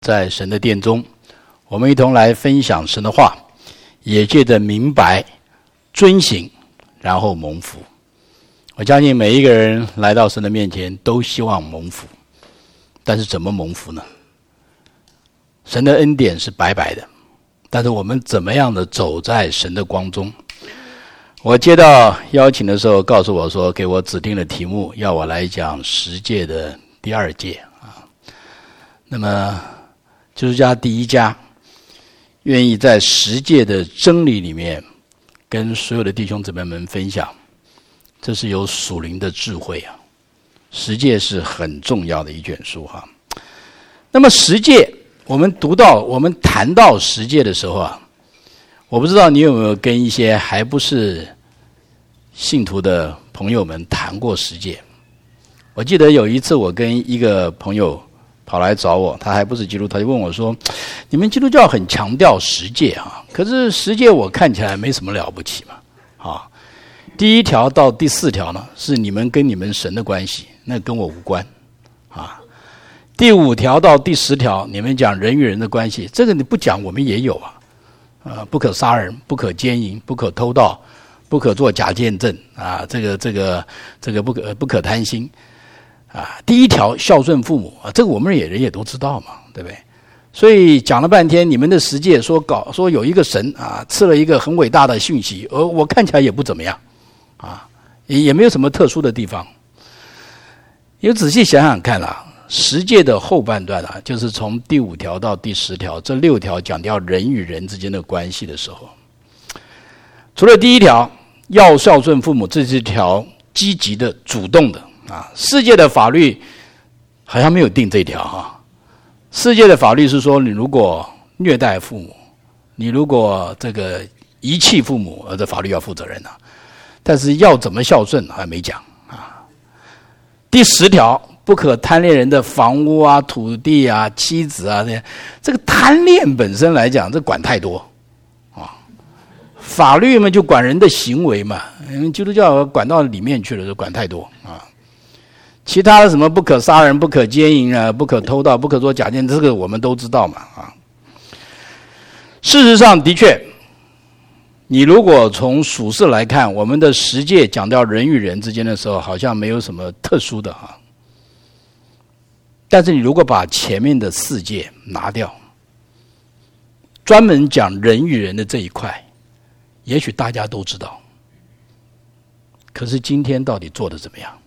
在神的殿中，我们一同来分享神的话，也借着明白、遵行，然后蒙福。我相信每一个人来到神的面前都希望蒙福，但是怎么蒙福呢？神的恩典是白白的，但是我们怎么样的走在神的光中？我接到邀请的时候告诉我说，给我指定的题目，要我来讲10届的第2届啊。那么基督家第一家愿意在10届的真理里面跟所有的弟兄姊妹们分享，这是有属灵的智慧啊。10届是很重要的一卷书哈。那么10届我们谈到10届的时候啊，我不知道你有没有跟一些还不是信徒的朋友们谈过10届。我记得有一次我跟一个朋友跑来找我，他还不是基督徒，他就问我说，你们基督教很强调10诫啊，可是10诫我看起来没什么了不起嘛。啊，第1条到第4条呢，是你们跟你们神的关系，那跟我无关啊。第5条到第10条，你们讲人与人的关系，这个你不讲我们也有啊。不可杀人，不可奸淫，不可偷盗，不可作假见证啊，这个不可贪心啊。第1条孝顺父母啊，这个我们人也都知道嘛，对不对？所以讲了半天，你们的10诫说有一个神啊，赐了一个很伟大的讯息，而我看起来也不怎么样啊，也没有什么特殊的地方。你仔细想想看啦，10诫的后半段啊，就是从第5条到第10条，这6条讲到人与人之间的关系的时候，除了第1条要孝顺父母，这是一条积极的、主动的啊。世界的法律好像没有定这一条哈。世界的法律是说，你如果虐待父母，你如果遗弃父母，这法律要负责任啊。但是要怎么孝顺还没讲啊。第10条。不可贪恋人的房屋啊、土地啊、妻子啊，这个贪恋本身来讲，这管太多啊。法律嘛，就管人的行为嘛，基督教管到里面去了，就管太多啊。其他的什么不可杀人、不可奸淫啊、不可偷盗、不可作假见证，这个我们都知道嘛啊。事实上，的确，你如果从属世来看，我们的10诫讲到人与人之间的时候，好像没有什么特殊的啊。但是你如果把前面的4诫拿掉，专门讲人与人的这一块，也许大家都知道。可是今天到底做得怎么样？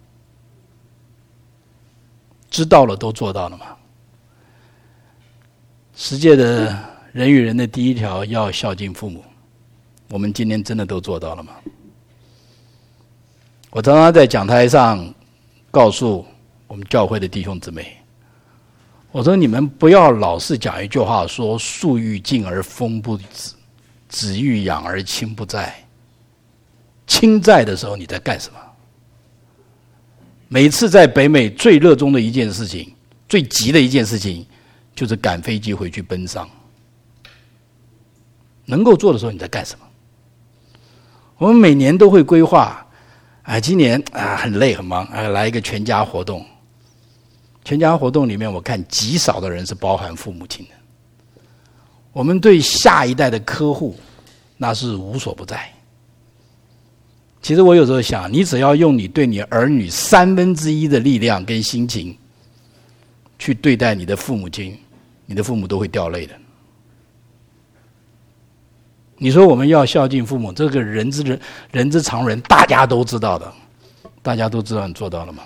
知道了都做到了吗？10诫的人与人的第1条要孝敬父母，我们今天真的都做到了吗？我常常在讲台上告诉我们教会的弟兄姊妹，我说你们不要老是讲一句话，说树欲静而风不止，子欲养而亲不在。亲在的时候你在干什么？每次在北美最热衷的一件事情，最急的一件事情，就是赶飞机回去奔丧。能够做的时候你在干什么？我们每年都会规划，今年很累很忙，来一个全家活动。全家活动里面，我看极少的人是包含父母亲的。我们对下一代的呵护，那是无所不在。其实我有时候想，你只要用你对你儿女1/3的力量跟心情，去对待你的父母亲，你的父母都会掉泪的。你说我们要孝敬父母，这个人之常人，大家都知道的，大家都知道，你做到了吗？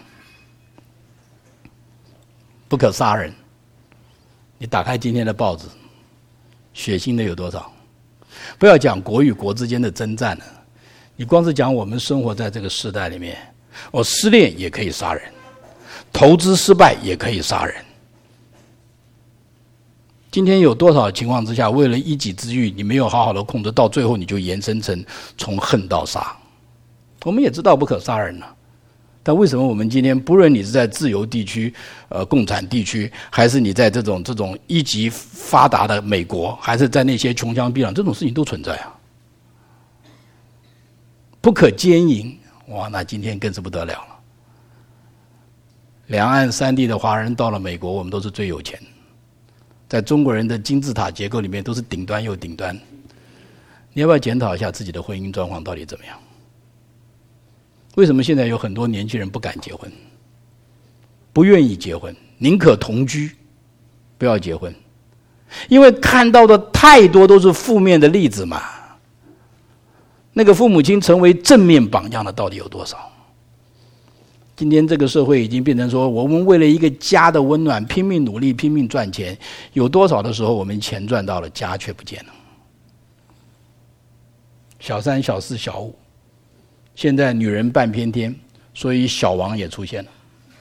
不可杀人，你打开今天的报纸，血腥的有多少？不要讲国与国之间的征战了，你光是讲我们生活在这个时代里面，失恋也可以杀人，投资失败也可以杀人。今天有多少情况之下，为了一己之欲，你没有好好的控制，到最后你就延伸成从恨到杀。我们也知道不可杀人了。但为什么我们今天，不论你是在自由地区、共产地区，还是你在这种一级发达的美国，还是在那些穷乡僻壤，这种事情都存在啊？不可奸淫，哇，那今天更是不得了了。两岸3地的华人到了美国，我们都是最有钱的。 在中国人的金字塔结构里面都是顶端又顶端。你要不要检讨一下自己的婚姻状况到底怎么样？为什么现在有很多年轻人不敢结婚，不愿意结婚，宁可同居，不要结婚？因为看到的太多都是负面的例子嘛。那个父母亲成为正面榜样的到底有多少？今天这个社会已经变成说，我们为了一个家的温暖拼命努力拼命赚钱，有多少的时候我们钱赚到了，家却不见了。小三小四小五，现在女人半偏天，所以小王也出现了。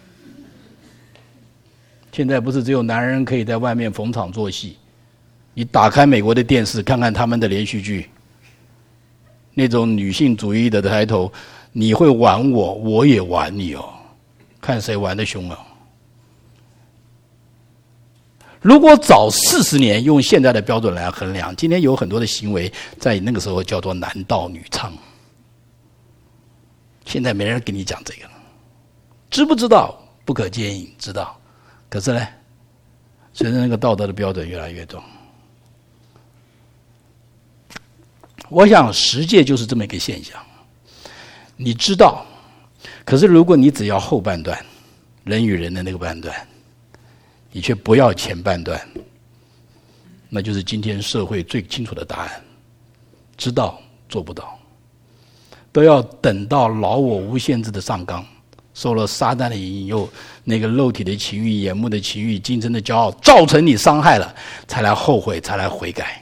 现在不是只有男人可以在外面逢场作戏，你打开美国的电视看看他们的连续剧，那种女性主义的抬头，你会玩我，我也玩你哦，看谁玩得凶啊。如果早40年用现在的标准来衡量，今天有很多的行为在那个时候叫做男盗女娼。现在没人跟你讲这个了，知不知道？不可见影，知道。可是呢，随着那个道德的标准越来越重，我想十诫就是这么一个现象。你知道，可是如果你只要后半段，人与人的那个半段，你却不要前半段，那就是今天社会最清楚的答案：知道做不到，都要等到老我无限制的上纲，受了撒旦的引诱，那个肉体的情欲、眼目的情欲、今生的骄傲，造成你伤害了，才来后悔，才来悔改。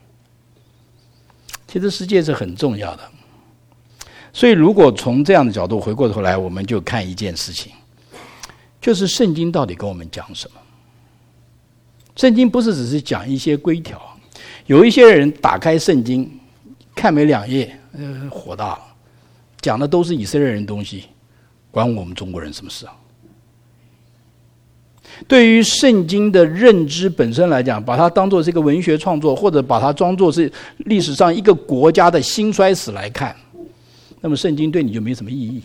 其实世界是很重要的，所以如果从这样的角度回过头来，我们就看一件事情，就是圣经到底跟我们讲什么。圣经不是只是讲一些规条，有一些人打开圣经看没2页，火大了，讲的都是以色列人的东西，关我们中国人什么事啊？对于圣经的认知本身来讲，把它当作是一个文学创作，或者把它当作是历史上一个国家的兴衰史来看，那么圣经对你就没什么意义。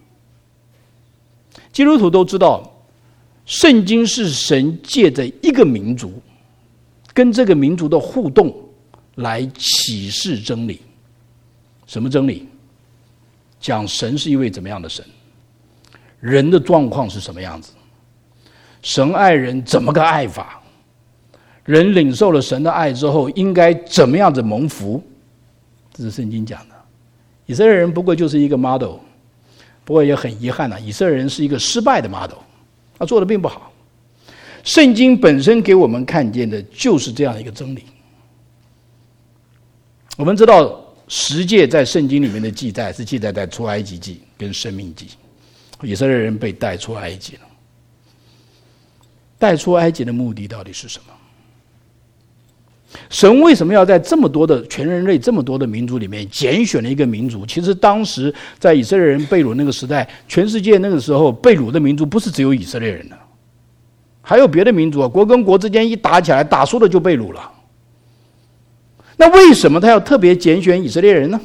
基督徒都知道，圣经是神借着一个民族跟这个民族的互动来启示真理。什么真理？讲神是一位怎么样的神，人的状况是什么样子，神爱人怎么个爱法，人领受了神的爱之后应该怎么样子蒙福，这是圣经讲的。以色列人不过就是一个 model， 不过也很遗憾以色列人是一个失败的 model， 他做的并不好。圣经本身给我们看见的就是这样一个真理。我们知道十诫在圣经里面的记载是记载在出埃及记跟申命记，以色列人被带出埃及了。带出埃及的目的到底是什么？神为什么要在这么多的全人类这么多的民族里面拣选了一个民族？其实当时在以色列人被掳那个时代，全世界那个时候被掳的民族不是只有以色列人的，还有别的民族啊，国跟国之间一打起来，打输了就被掳了。那为什么他要特别拣选以色列人呢？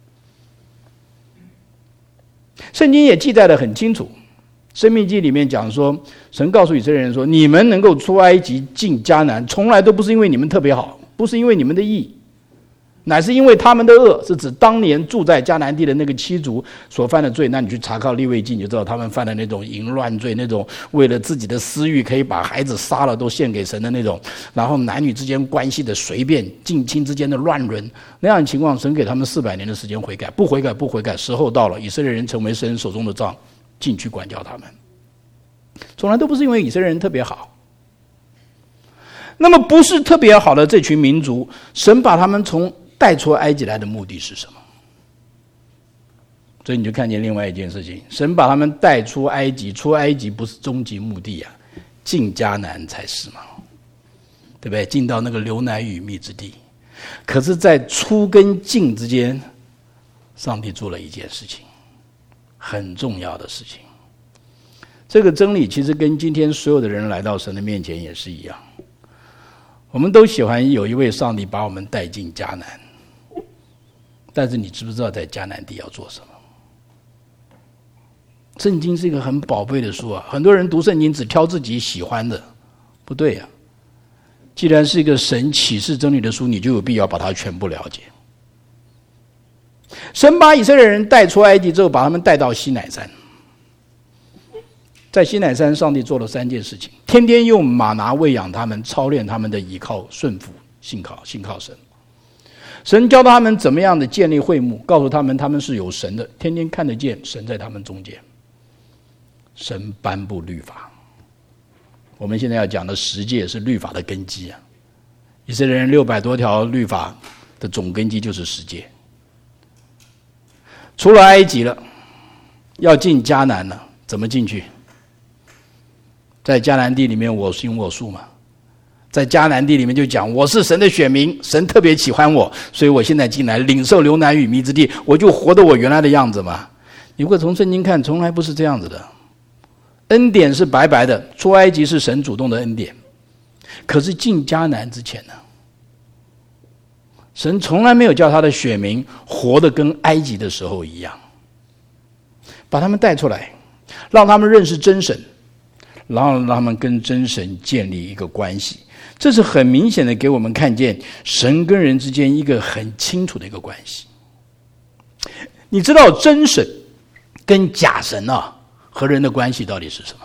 圣经也记载得很清楚，申命记里面讲说，神告诉以色列人说，你们能够出埃及进迦南，从来都不是因为你们特别好，不是因为你们的义，乃是因为他们的恶，是指当年住在迦南地的那个七族所犯的罪。那你去查考利未记，你就知道他们犯的那种淫乱罪，那种为了自己的私欲可以把孩子杀了都献给神的那种，然后男女之间关系的随便，近亲之间的乱伦，那样的情况，神给他们400年的时间悔改，不悔改不悔改，时候到了，以色列人成为神手中的杖，进去管教他们。从来都不是因为以色列人特别好。那么不是特别好的这群民族，神把他们从带出埃及来的目的是什么？所以你就看见另外一件事情，神把他们带出埃及，出埃及不是终极目的啊，进迦南才是嘛，对不对？进到那个流奶与蜜之地。可是在出跟进之间，上帝做了一件事情，很重要的事情。这个真理其实跟今天所有的人来到神的面前也是一样，我们都喜欢有一位上帝把我们带进迦南，但是你知不知道在迦南地要做什么？圣经是一个很宝贝的书啊，很多人读圣经只挑自己喜欢的，不对啊。 既然是一个神启示真理的书，你就有必要把它全部了解。神把以色列人带出埃及之后，把他们带到西乃山。在西乃山，上帝做了3件事情：天天用玛拿喂养他们，操练他们的倚靠、顺服、信靠神。神教导他们怎么样的建立会幕，告诉他们他们是有神的，天天看得见神在他们中间。神颁布律法。我们现在要讲的10诫是律法的根基啊。以色列人600多条律法的总根基就是10诫。出了埃及了，要进迦南了，怎么进去？在迦南地里面我行我素嘛。在迦南地里面就讲我是神的选民，神特别喜欢我，所以我现在进来领受流奶与蜜之地，我就活得我原来的样子嘛。你如果从圣经看，从来不是这样子的。恩典是白白的，出埃及是神主动的恩典，可是进迦南之前呢，神从来没有叫他的选民活得跟埃及的时候一样，把他们带出来，让他们认识真神，然后让他们跟真神建立一个关系。这是很明显的给我们看见神跟人之间一个很清楚的一个关系。你知道真神跟假神啊和人的关系到底是什么？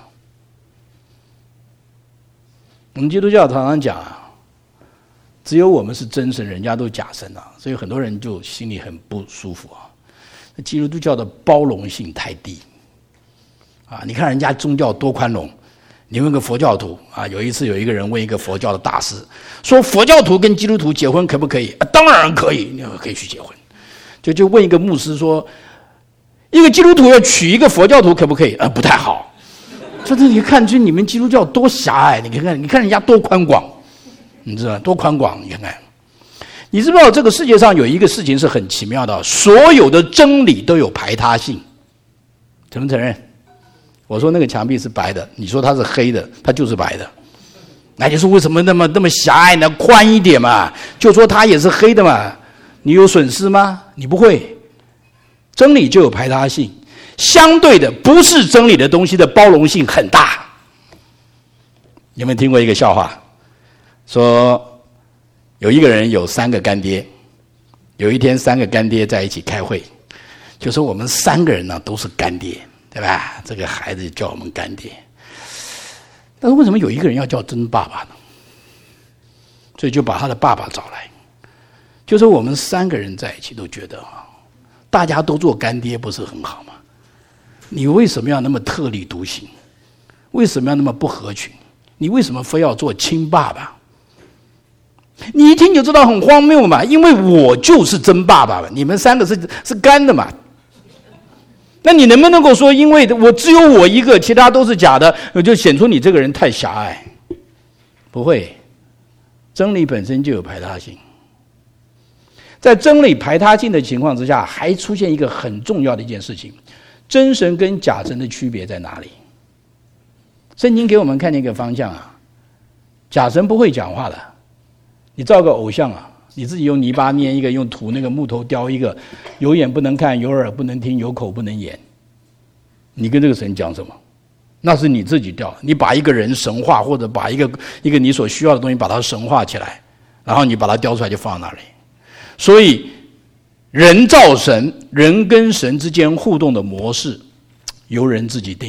我们基督教常常讲啊，只有我们是真神，人家都假神啊，所以很多人就心里很不舒服啊。基督教的包容性太低啊！你看人家宗教多宽容。你问个佛教徒啊，有一次有一个人问一个佛教的大师，说佛教徒跟基督徒结婚可不可以？当然可以，你可以去结婚。就问一个牧师说，一个基督徒要娶一个佛教徒可不可以？不太好。这你看出你们基督教多狭隘，你看人家多宽广，你知道多宽广？你看看，你知不知道这个世界上有一个事情是很奇妙的，所有的真理都有排他性，承不承认？我说那个墙壁是白的，你说它是黑的，它就是白的。那就是为什么那么狭隘呢？宽一点嘛，就说它也是黑的嘛。你有损失吗？你不会。真理就有排他性，相对的不是真理的东西的包容性很大。有没有听过一个笑话？说有一个人有3个干爹，有一天3个干爹在一起开会，就说我们3个人呢都是干爹。对吧？这个孩子叫我们干爹，但是为什么有一个人要叫真爸爸呢？所以就把他的爸爸找来，就说我们3个人在一起都觉得大家都做干爹不是很好吗？你为什么要那么特立独行？为什么要那么不合群？你为什么非要做亲爸爸？你一听就知道很荒谬嘛，因为我就是真爸爸嘛，你们3个是干的嘛。那你能不能够说，因为我只有我一个，其他都是假的，就显出你这个人太狭隘？不会，真理本身就有排他性。在真理排他性的情况之下，还出现一个很重要的一件事情：真神跟假神的区别在哪里？圣经给我们看见一个方向啊，假神不会讲话的。你造个偶像啊，你自己用泥巴捏一个，用土那个木头雕一个，有眼不能看，有耳不能听，有口不能言。你跟这个神讲什么？那是你自己雕。你把一个人神化，或者把一个你所需要的东西把它神化起来，然后你把它雕出来就放在那里。所以人造神，人跟神之间互动的模式由人自己定。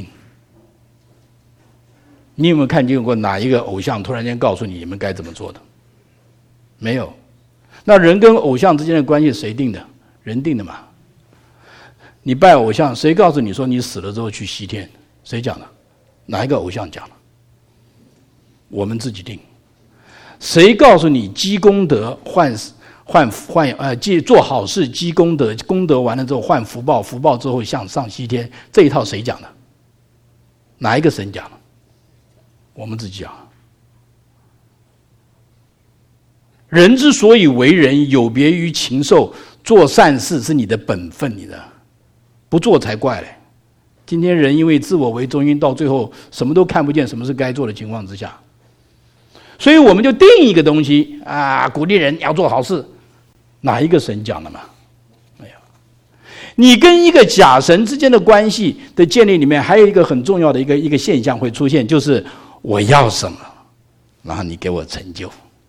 你有没有看见过哪一个偶像突然间告诉你们该怎么做的？没有。那人跟偶像之间的关系谁定的？人定的嘛。你拜偶像，谁告诉你说你死了之后去西天？谁讲的？哪一个偶像讲的？我们自己定。谁告诉你积功德做好事积功德，功德完了之后换福报，福报之后向上西天？这一套谁讲的？哪一个神讲的？我们自己讲。人之所以为人，有别于禽兽，做善事是你的本分，你的不做才怪嘞。今天人因为自我为中心，到最后什么都看不见什么是该做的情况之下，所以我们就定一个东西啊，鼓励人要做好事。哪一个神讲的嘛？没有。你跟一个假神之间的关系的建立里面，还有一个很重要的一个现象会出现，就是我要什么，然后你给我成就。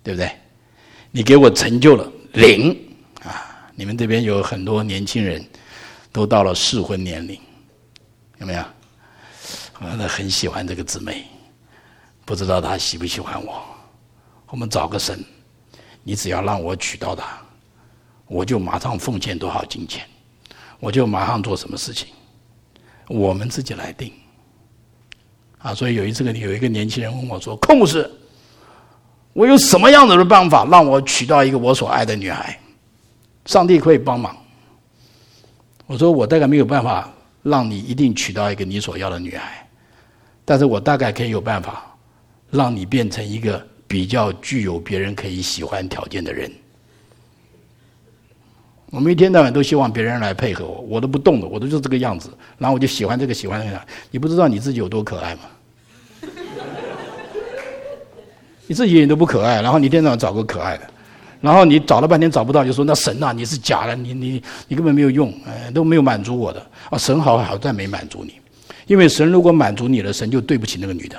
对不对？你给我成就了0啊！你们这边有很多年轻人都到了适婚年龄，有没有？我很喜欢这个姊妹，不知道她喜不喜欢我。我们找个神，你只要让我娶到她，我就马上奉献多少金钱，我就马上做什么事情，我们自己来定。啊，所以有一次有一个年轻人问我说：“孔牧师，我有什么样子的办法让我娶到一个我所爱的女孩？上帝可以帮忙。”我说：“我大概没有办法让你一定娶到一个你所要的女孩，但是我大概可以有办法让你变成一个比较具有别人可以喜欢条件的人。”我们一天到晚都希望别人来配合我，我都不动的，我都就是这个样子，然后我就喜欢这个喜欢那个。你不知道你自己有多可爱吗？你自己也都不可爱，然后你一天到晚找个可爱的，然后你找了半天找不到，就说那神啊，你是假的，你根本没有用，都没有满足我的啊！神好在没满足你，因为神如果满足你了，神就对不起那个女的。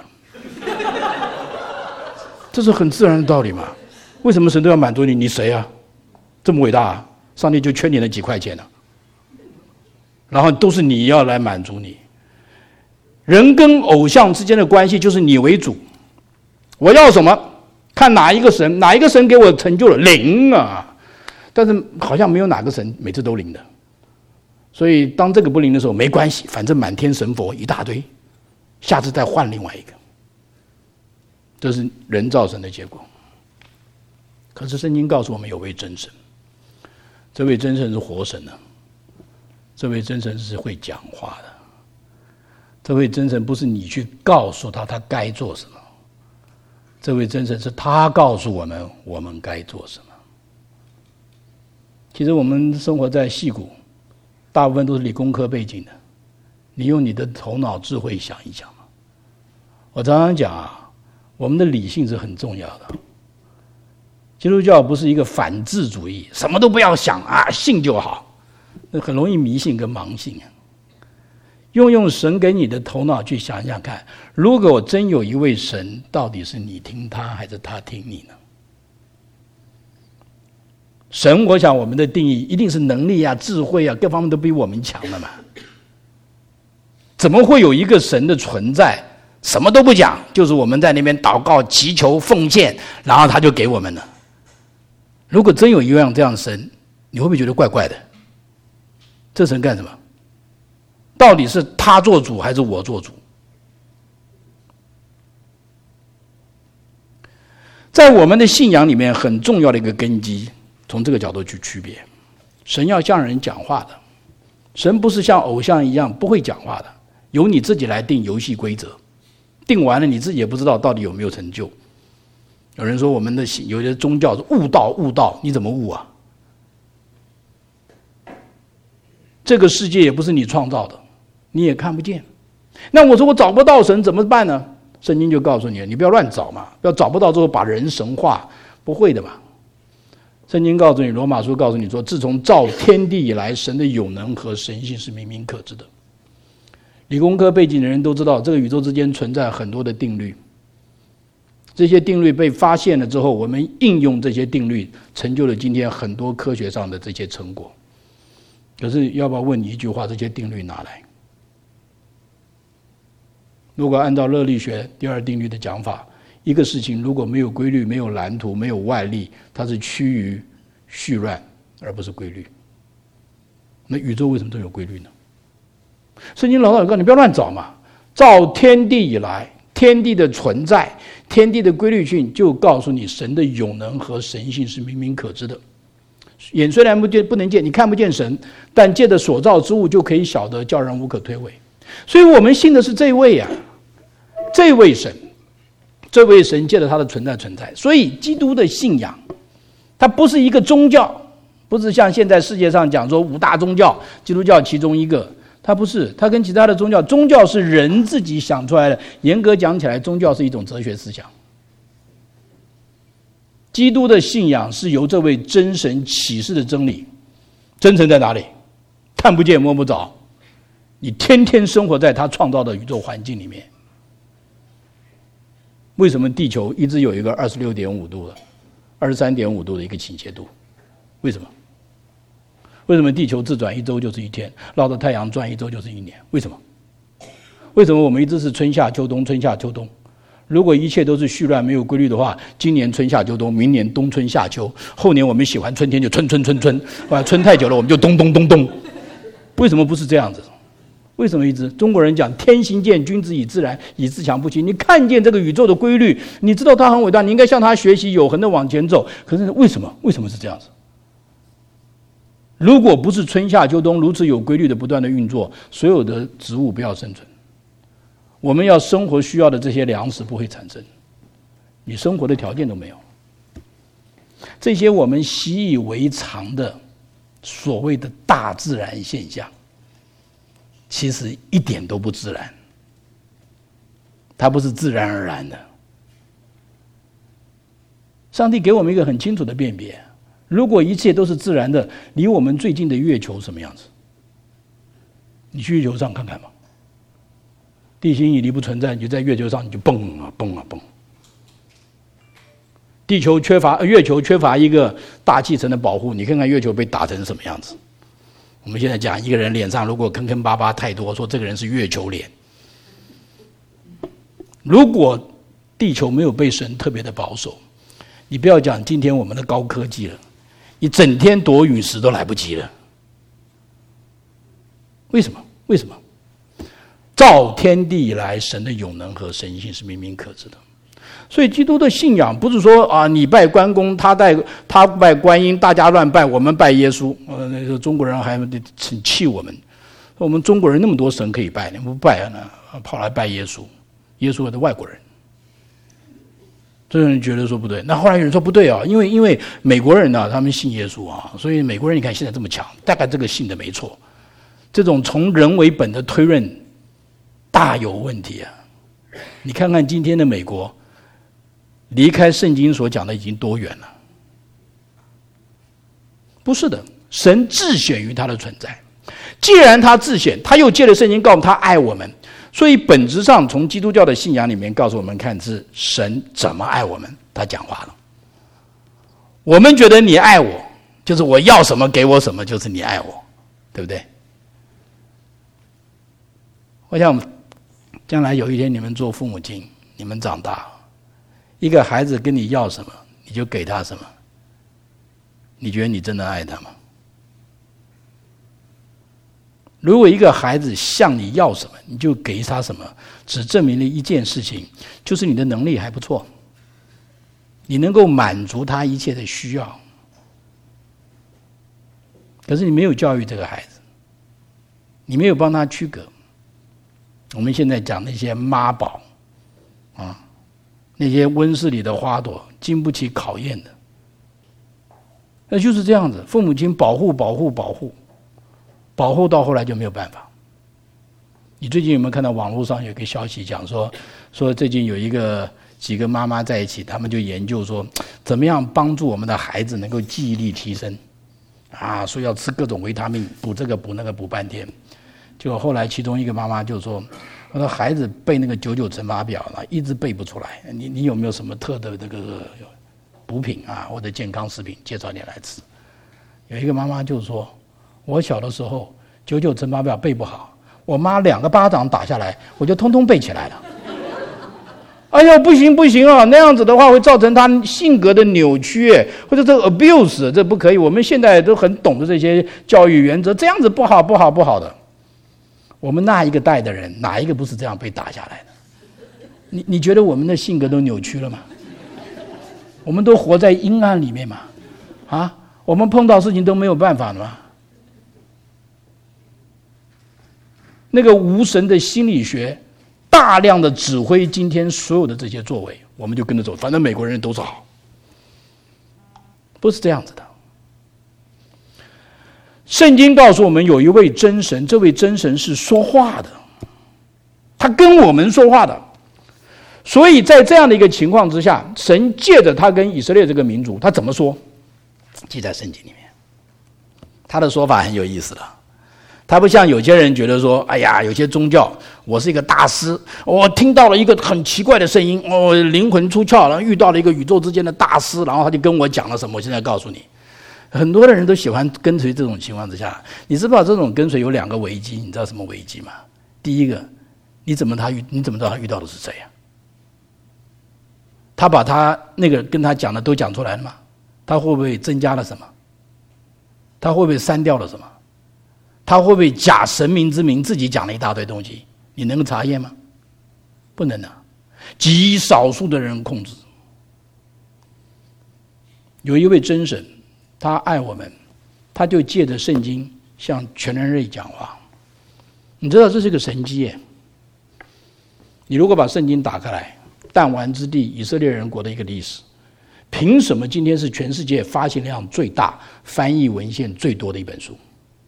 这是很自然的道理嘛？为什么神都要满足你？你谁啊？这么伟大啊？上帝就缺你那几块钱了，然后都是你要来满足你。人跟偶像之间的关系就是你为主，我要什么？看哪一个神给我成就了0啊！但是好像没有哪个神每次都0的，所以当这个不灵的时候没关系，反正满天神佛一大堆，下次再换另外一个。这是人造神的结果。可是圣经告诉我们有位真神。这位真神是活神呢，这位真神是会讲话的，这位真神不是你去告诉他他该做什么，这位真神是他告诉我们我们该做什么。其实我们生活在矽谷，大部分都是理工科背景的，你用你的头脑智慧想一想嘛。我常常讲啊，我们的理性是很重要的。基督教不是一个反智主义，什么都不要想啊，信就好，那很容易迷信跟盲信啊。用神给你的头脑去想想看，如果真有一位神，到底是你听他还是他听你呢？神，我想我们的定义一定是能力啊、智慧啊，各方面都比我们强的嘛。怎么会有一个神的存在，什么都不讲，就是我们在那边祷告、祈求、奉献，然后他就给我们了？如果真有一样这样的神，你会不会觉得怪怪的？这神干什么？到底是他做主还是我做主？在我们的信仰里面很重要的一个根基，从这个角度去区别，神要向人讲话的，神不是像偶像一样不会讲话的，由你自己来定游戏规则，定完了你自己也不知道到底有没有成就。有人说我们的有些宗教是悟道，你怎么悟啊？这个世界也不是你创造的，你也看不见。那我说我找不到神怎么办呢？圣经就告诉你，你不要乱找嘛，不要找不到之后把人神化，不会的嘛。圣经告诉你，罗马书告诉你说，自从造天地以来，神的有能和神性是明明可知的。理工科背景的人都知道，这个宇宙之间存在很多的定律。这些定律被发现了之后，我们应用这些定律，成就了今天很多科学上的这些成果。可是要不要问你一句话，这些定律哪来？如果按照热力学第二定律的讲法，一个事情如果没有规律、没有蓝图、没有外力，它是趋于序乱而不是规律。那宇宙为什么都有规律呢？圣经老早告诉你不要乱找嘛，造天地以来，天地的存在，天地的规律性就告诉你，神的永能和神性是明明可知的。眼虽然不能见，你看不见神，但借着所造之物就可以晓得，叫人无可推诿。所以我们信的是这位啊，这位神，这位神借着他的存在。所以基督的信仰，它不是一个宗教，不是像现在世界上讲说5大宗教，基督教其中一个。它不是，它跟其他的宗教是人自己想出来的。严格讲起来，宗教是一种哲学思想。基督的信仰是由这位真神启示的真理。真神在哪里？看不见摸不着，你天天生活在他创造的宇宙环境里面。为什么地球一直有一个26.5度的？ 23.5度的一个倾斜度。为什么？为什么地球自转1周就是1天，绕着太阳转1周就是1年？为什么？为什么我们一直是春夏秋冬春夏秋冬？如果一切都是序乱没有规律的话，今年春夏秋冬，明年冬春夏秋，后年我们喜欢春天就春，春太久了我们就冬。为什么不是这样子？为什么一直中国人讲天行健，君子以自然，以自强不息？你看见这个宇宙的规律，你知道它很伟大，你应该向它学习，永恒的往前走。可是为什么是这样子？如果不是春夏秋冬如此有规律的不断的运作，所有的植物不要生存，我们要生活需要的这些粮食不会产生，你生活的条件都没有。这些我们习以为常的所谓的大自然现象，其实一点都不自然，它不是自然而然的。上帝给我们一个很清楚的辨别，如果一切都是自然的，离我们最近的月球什么样子？你去月球上看看吧，地心引力不存在，你就在月球上你就蹦啊蹦啊蹦。月球缺乏一个大气层的保护，你看看月球被打成什么样子。我们现在讲一个人脸上如果坑坑巴巴太多，说这个人是月球脸。如果地球没有被神特别的保守，你不要讲今天我们的高科技了，你整天躲陨石都来不及了。为什么？造天地以来，神的永能和神性是明明可知的。所以基督的信仰不是说啊，你拜关公，他拜观音，大家乱拜，我们拜耶稣。那个中国人还很气我们，我们中国人那么多神可以拜，你不拜呢，跑来拜耶稣，耶稣是外国人。这人觉得说不对，那后来有人说不对啊，因为美国人呢，他们信耶稣啊，所以美国人你看现在这么强，大概这个信的没错。这种从人为本的推论大有问题啊！你看看今天的美国，离开圣经所讲的已经多远了？不是的，神自显于他的存在。既然他自显，他又借着圣经告诉他爱我们，所以本质上从基督教的信仰里面告诉我们看是神怎么爱我们。他讲话了，我们觉得你爱我，就是我要什么给我什么，就是你爱我，对不对？我想将来有一天你们做父母亲，你们长大了，一个孩子跟你要什么你就给他什么，你觉得你真的爱他吗？如果一个孩子向你要什么你就给他什么，只证明了一件事情，就是你的能力还不错，你能够满足他一切的需要。可是你没有教育这个孩子，你没有帮他区隔。我们现在讲那些妈宝啊，那些温室里的花朵，经不起考验的，那就是这样子。父母亲保护到后来就没有办法。你最近有没有看到网络上有个消息讲说最近有几个妈妈在一起，他们就研究说怎么样帮助我们的孩子能够记忆力提升啊，说要吃各种维他命，补这个补那个补半天。结果后来其中一个妈妈就说，我的孩子背那个99乘法表了，一直背不出来，你有没有什么特的这个补品啊或者健康食品介绍点来吃？有一个妈妈就说，我小的时候99乘法表背不好，我妈2个巴掌打下来，我就通通背起来了。哎呦，不行啊！那样子的话会造成他性格的扭曲，或者这个 abuse， 这不可以。我们现在都很懂得这些教育原则，这样子不好的。我们那一个代的人，哪一个不是这样被打下来的？你觉得我们的性格都扭曲了吗？我们都活在阴暗里面嘛？啊，我们碰到事情都没有办法了吗？那个无神的心理学大量的指挥今天所有的这些作为，我们就跟着走，反正美国人都是好，不是这样子的。圣经告诉我们有一位真神，这位真神是说话的，他跟我们说话的。所以在这样的一个情况之下，神借着他跟以色列这个民族，他怎么说？记在圣经里面。他的说法很有意思的。 他不像有些人觉得说，哎呀，有些宗教，我是一个大师，我听到了一个很奇怪的声音，我灵魂出窍，然后遇到了一个宇宙之间的大师，然后他就跟我讲了什么，我现在告诉你。很多的人都喜欢跟随这种情况之下，你知不知道这种跟随有2个危机？你知道什么危机吗？第一个，你怎么知道他遇到的是谁啊？他把他那个跟他讲的都讲出来了吗？他会不会增加了什么？他会不会删掉了什么？他会不会假神明之名自己讲了一大堆东西？你能够查验吗？不能啊，极少数的人控制。有一位真神，他爱我们，他就借着圣经向全人类讲话。你知道这是个神迹耶。你如果把圣经打开来，弹丸之地以色列人国的一个历史，凭什么今天是全世界发行量最大、翻译文献最多的一本书？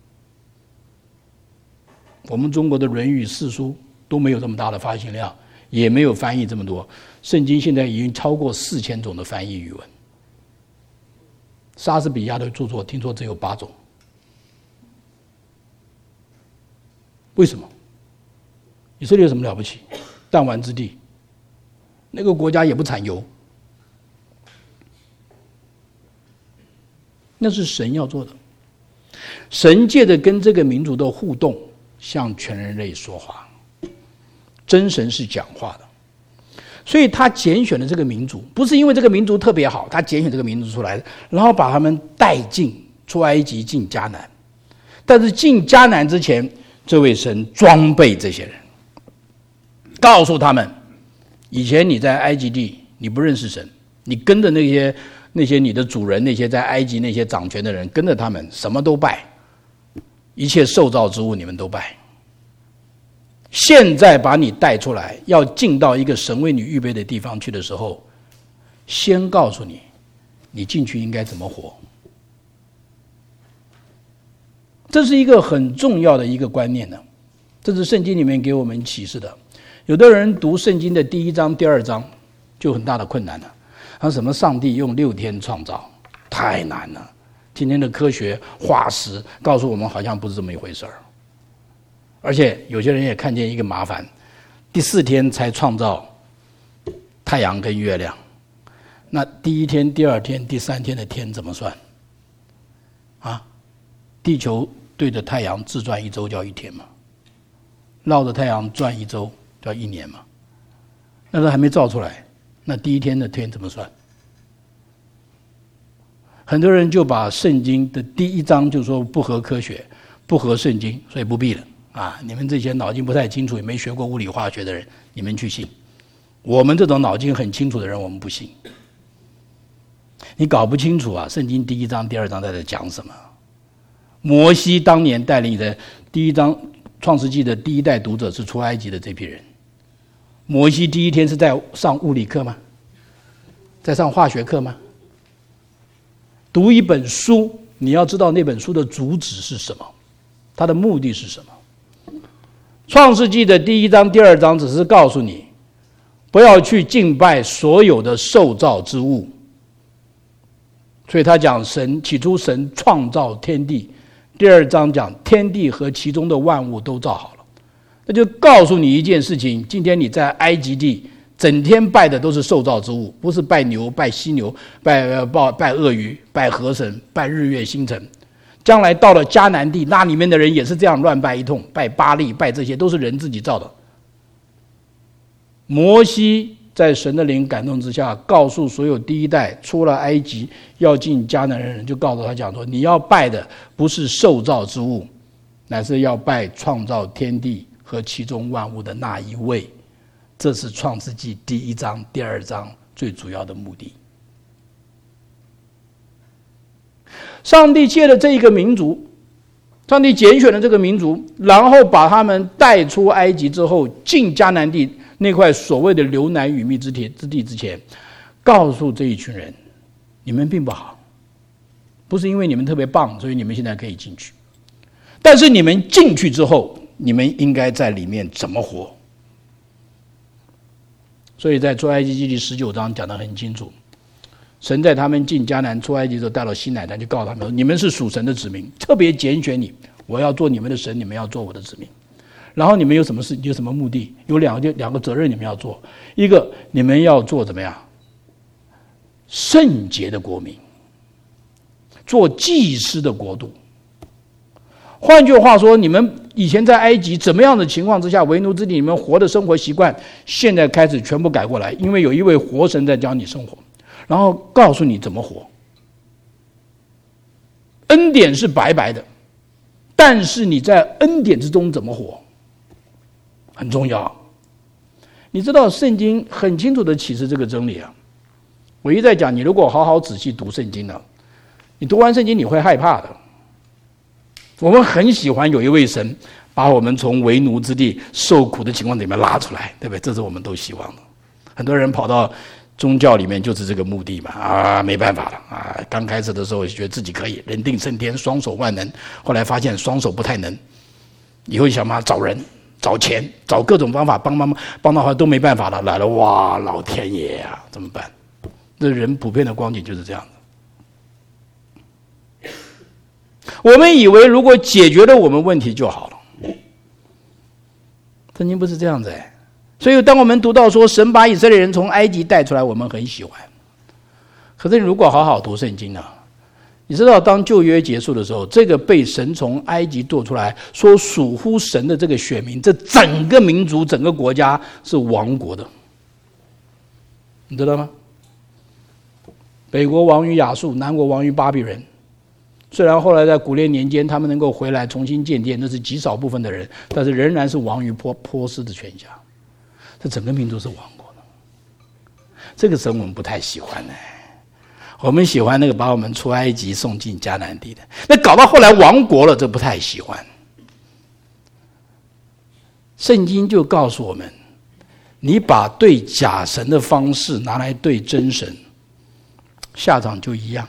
我们中国的《论语》《四书》都没有这么大的发行量，也没有翻译这么多。圣经现在已经超过4000种的翻译语文。莎士比亚的著作听说只有8种。为什么？以色列有什么了不起？弹丸之地，那个国家也不产油，那是神要做的。神借着跟这个民族的互动，向全人类说话。真神是讲话的，所以他拣选了这个民族，不是因为这个民族特别好，他拣选这个民族出来，然后把他们带进出埃及，进迦南。但是进迦南之前，这位神装备这些人，告诉他们，以前你在埃及地你不认识神，你跟着那些你的主人，那些在埃及那些掌权的人，跟着他们什么都拜，一切受造之物你们都拜。现在把你带出来，要进到一个神为你预备的地方去的时候，先告诉你，你进去应该怎么活。这是一个很重要的一个观念呢，这是圣经里面给我们启示的。有的人读圣经的第1章、第2章就很大的困难了。他什么上帝用6天创造，太难了。今天的科学化石告诉我们，好像不是这么一回事儿。而且有些人也看见一个麻烦，第4天才创造太阳跟月亮，那第1天、第2天、第3天的天怎么算？啊，地球对着太阳自转1周叫1天嘛，绕着太阳转1周叫1年嘛，那都还没造出来，那第1天的天怎么算？很多人就把圣经的第1章就说不合科学，不合圣经，所以不必了啊！你们这些脑筋不太清楚，也没学过物理化学的人，你们去信。我们这种脑筋很清楚的人，我们不信。你搞不清楚啊，圣经第1章、第2章在讲什么？摩西当年带领的第1章创世纪的第1代读者是出埃及的这批人。摩西第1天是在上物理课吗？在上化学课吗？读一本书，你要知道那本书的主旨是什么，它的目的是什么。创世纪的第1章、第2章只是告诉你，不要去敬拜所有的受造之物。所以他讲起初神创造天地，第2章讲天地和其中的万物都造好了。那就告诉你一件事情，今天你在埃及地整天拜的都是受造之物，不是拜牛、拜犀牛、拜鳄鱼、拜河神、拜日月星辰。将来到了迦南地，那里面的人也是这样乱拜一通，拜巴力，拜这些都是人自己造的。摩西在神的灵感动之下，告诉所有第1代出了埃及要进迦南的人，就告诉他讲说，你要拜的不是受造之物，乃是要拜创造天地和其中万物的那一位。这是创世纪第1章、第2章最主要的目的。上帝借了这一个民族，上帝拣选了这个民族，然后把他们带出埃及之后，进迦南地那块所谓的流奶与蜜之地之前，告诉这一群人，你们并不好，不是因为你们特别棒，所以你们现在可以进去。但是你们进去之后，你们应该在里面怎么活？所以在出埃及记第19章讲得很清楚，神在他们进迦南出埃及的时候，带到西乃山，就告诉他们说，你们是属神的子民，特别拣选你， 我要做你们的神，你们要做我的子民。然后你们有什么事？有什么目的？有两个责任你们要做。一个，你们要做怎么样？圣洁的国民，做祭司的国度。换句话说，你们以前在埃及怎么样的情况之下，为奴之地，你们活的生活习惯，现在开始全部改过来，因为有一位活神在教你生活，然后告诉你怎么活。恩典是白白的，但是你在恩典之中怎么活，很重要。你知道圣经很清楚的启示这个真理啊。我一再讲，你如果好好仔细读圣经呢，你读完圣经你会害怕的。我们很喜欢有一位神把我们从为奴之地受苦的情况里面拉出来，对不对？这是我们都希望的。很多人跑到宗教里面就是这个目的嘛，没办法了刚开始的时候觉得自己可以人定胜天，双手万能，后来发现双手不太能，以后想办法找人找钱找各种方法帮到后来都没办法了，来了，哇，老天爷啊，怎么办？这人普遍的光景就是这样的。我们以为如果解决了我们问题就好了，圣经不是这样子所以当我们读到说神把以色列人从埃及带出来，我们很喜欢。可是你如果好好读圣经呢，你知道当旧约结束的时候，这个被神从埃及做出来说属乎神的这个选民，这整个民族整个国家是亡国的，你知道吗？北国亡于亚述，南国亡于巴比伦。虽然后来在古列年间他们能够回来重新建殿，那是极少部分的人，但是仍然是亡于波斯的权下，这整个民族是亡国的。这个神我们不太喜欢我们喜欢那个把我们出埃及送进迦南地的，那搞到后来亡国了，这不太喜欢。圣经就告诉我们，你把对假神的方式拿来对真神，下场就一样。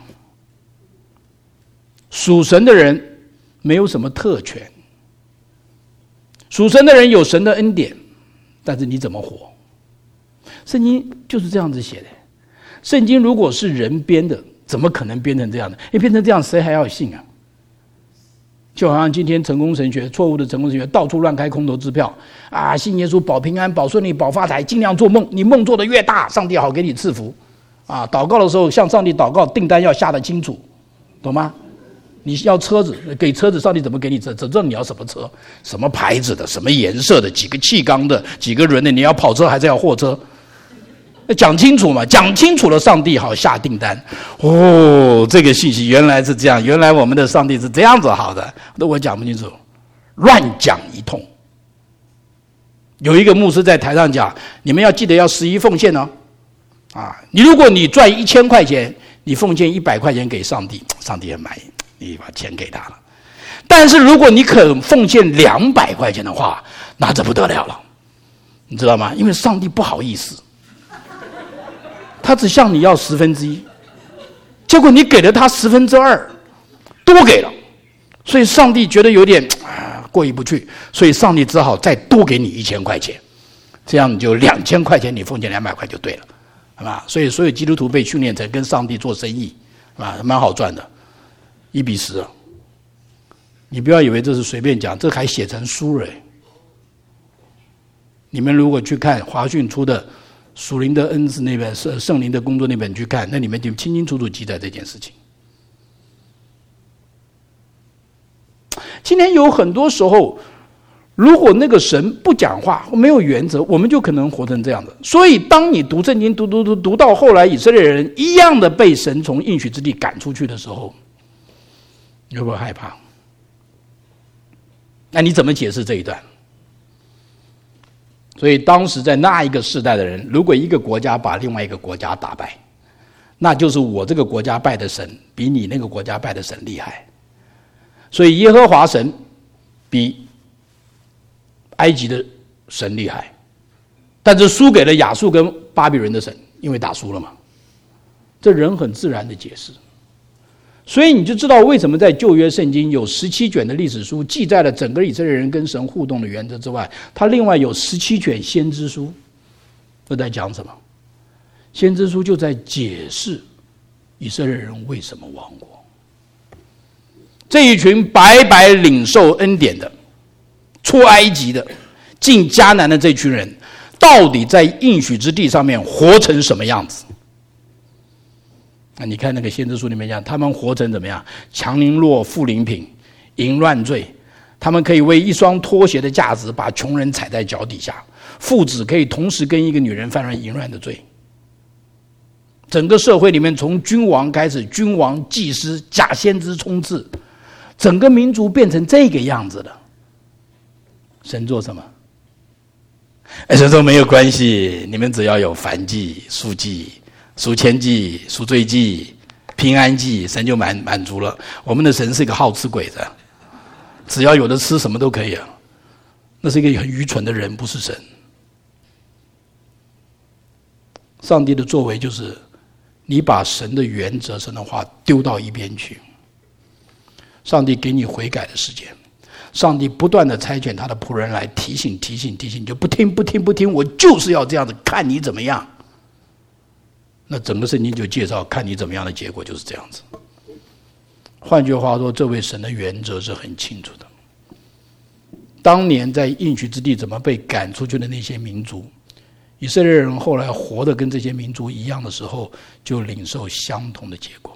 属神的人没有什么特权，属神的人有神的恩典，但是你怎么活？圣经就是这样子写的。圣经如果是人编的，怎么可能编成这样的？因为编成这样谁还要信啊？就好像今天成功神学，错误的成功神学，到处乱开空头支票信耶稣保平安保顺利保发财，尽量做梦，你梦做的越大，上帝好给你赐福祷告的时候向上帝祷告，订单要下得清楚，懂吗？你要车子，给车子，上帝怎么给你车？只知道你要什么车，什么牌子的，什么颜色的，几个气缸的，几个轮的，你要跑车还是要货车？讲清楚嘛，讲清楚了，上帝好下订单。这个信息原来是这样，原来我们的上帝是这样子好的，那我讲不清楚，乱讲一通。有一个牧师在台上讲，你们要记得要11奉献哦。如果你赚1000块钱，你奉献100块钱给上帝，上帝很满意。你把钱给他了，但是如果你肯奉献200块钱的话，那这不得了了，你知道吗？因为上帝不好意思，他只向你要1/10，结果你给了他2/10，多给了，所以上帝觉得有点过意不去，所以上帝只好再多给你1000块钱，这样你就2000块钱，你奉献200块就对了，是吧？所以所有基督徒被训练成跟上帝做生意，蛮好赚的。1:10你不要以为这是随便讲，这还写成书了。你们如果去看华讯出的属灵的恩赐那本圣灵的工作那本去看，那里面就清清楚楚记载这件事情。今天有很多时候，如果那个神不讲话，没有原则，我们就可能活成这样的。所以当你读圣经读到后来以色列人一样的被神从应许之地赶出去的时候，你会不会害怕？那你怎么解释这一段？所以当时在那一个世代的人，如果一个国家把另外一个国家打败，那就是我这个国家拜的神比你那个国家拜的神厉害。所以耶和华神比埃及的神厉害，但是输给了亚述跟巴比伦的神，因为打输了嘛。这人很自然的解释。所以你就知道为什么在旧约圣经有17卷的历史书记载了整个以色列人跟神互动的原则之外，它另外有17卷先知书，这在讲什么？先知书就在解释以色列人为什么亡国。 这一群白白领受恩典的、出埃及的、进迦南的这群人，到底在应许之地上面活成什么样子？那你看那个先知书里面讲，他们活成怎么样？强凌弱，富临贫，淫乱罪。他们可以为一双拖鞋的价值把穷人踩在脚底下，父子可以同时跟一个女人犯了淫乱的罪。整个社会里面，从君王开始，君王、祭司、假先知冲刺，整个民族变成这个样子了。神做什么？神说没有关系，你们只要有燔祭、赎祭、赎愆祭、赎罪祭、平安祭，神就满足了。我们的神是一个好吃鬼子，只要有的吃，什么都可以啊。那是一个很愚蠢的人，不是神。上帝的作为就是，你把神的原则、神的话丢到一边去。上帝给你悔改的时间，上帝不断的差遣他的仆人来提醒，你就不听，我就是要这样子，看你怎么样。那整个圣经就介绍看你怎么样的结果就是这样子。换句话说，这位神的原则是很清楚的。当年在应许之地怎么被赶出去的那些民族，以色列人后来活得跟这些民族一样的时候，就领受相同的结果。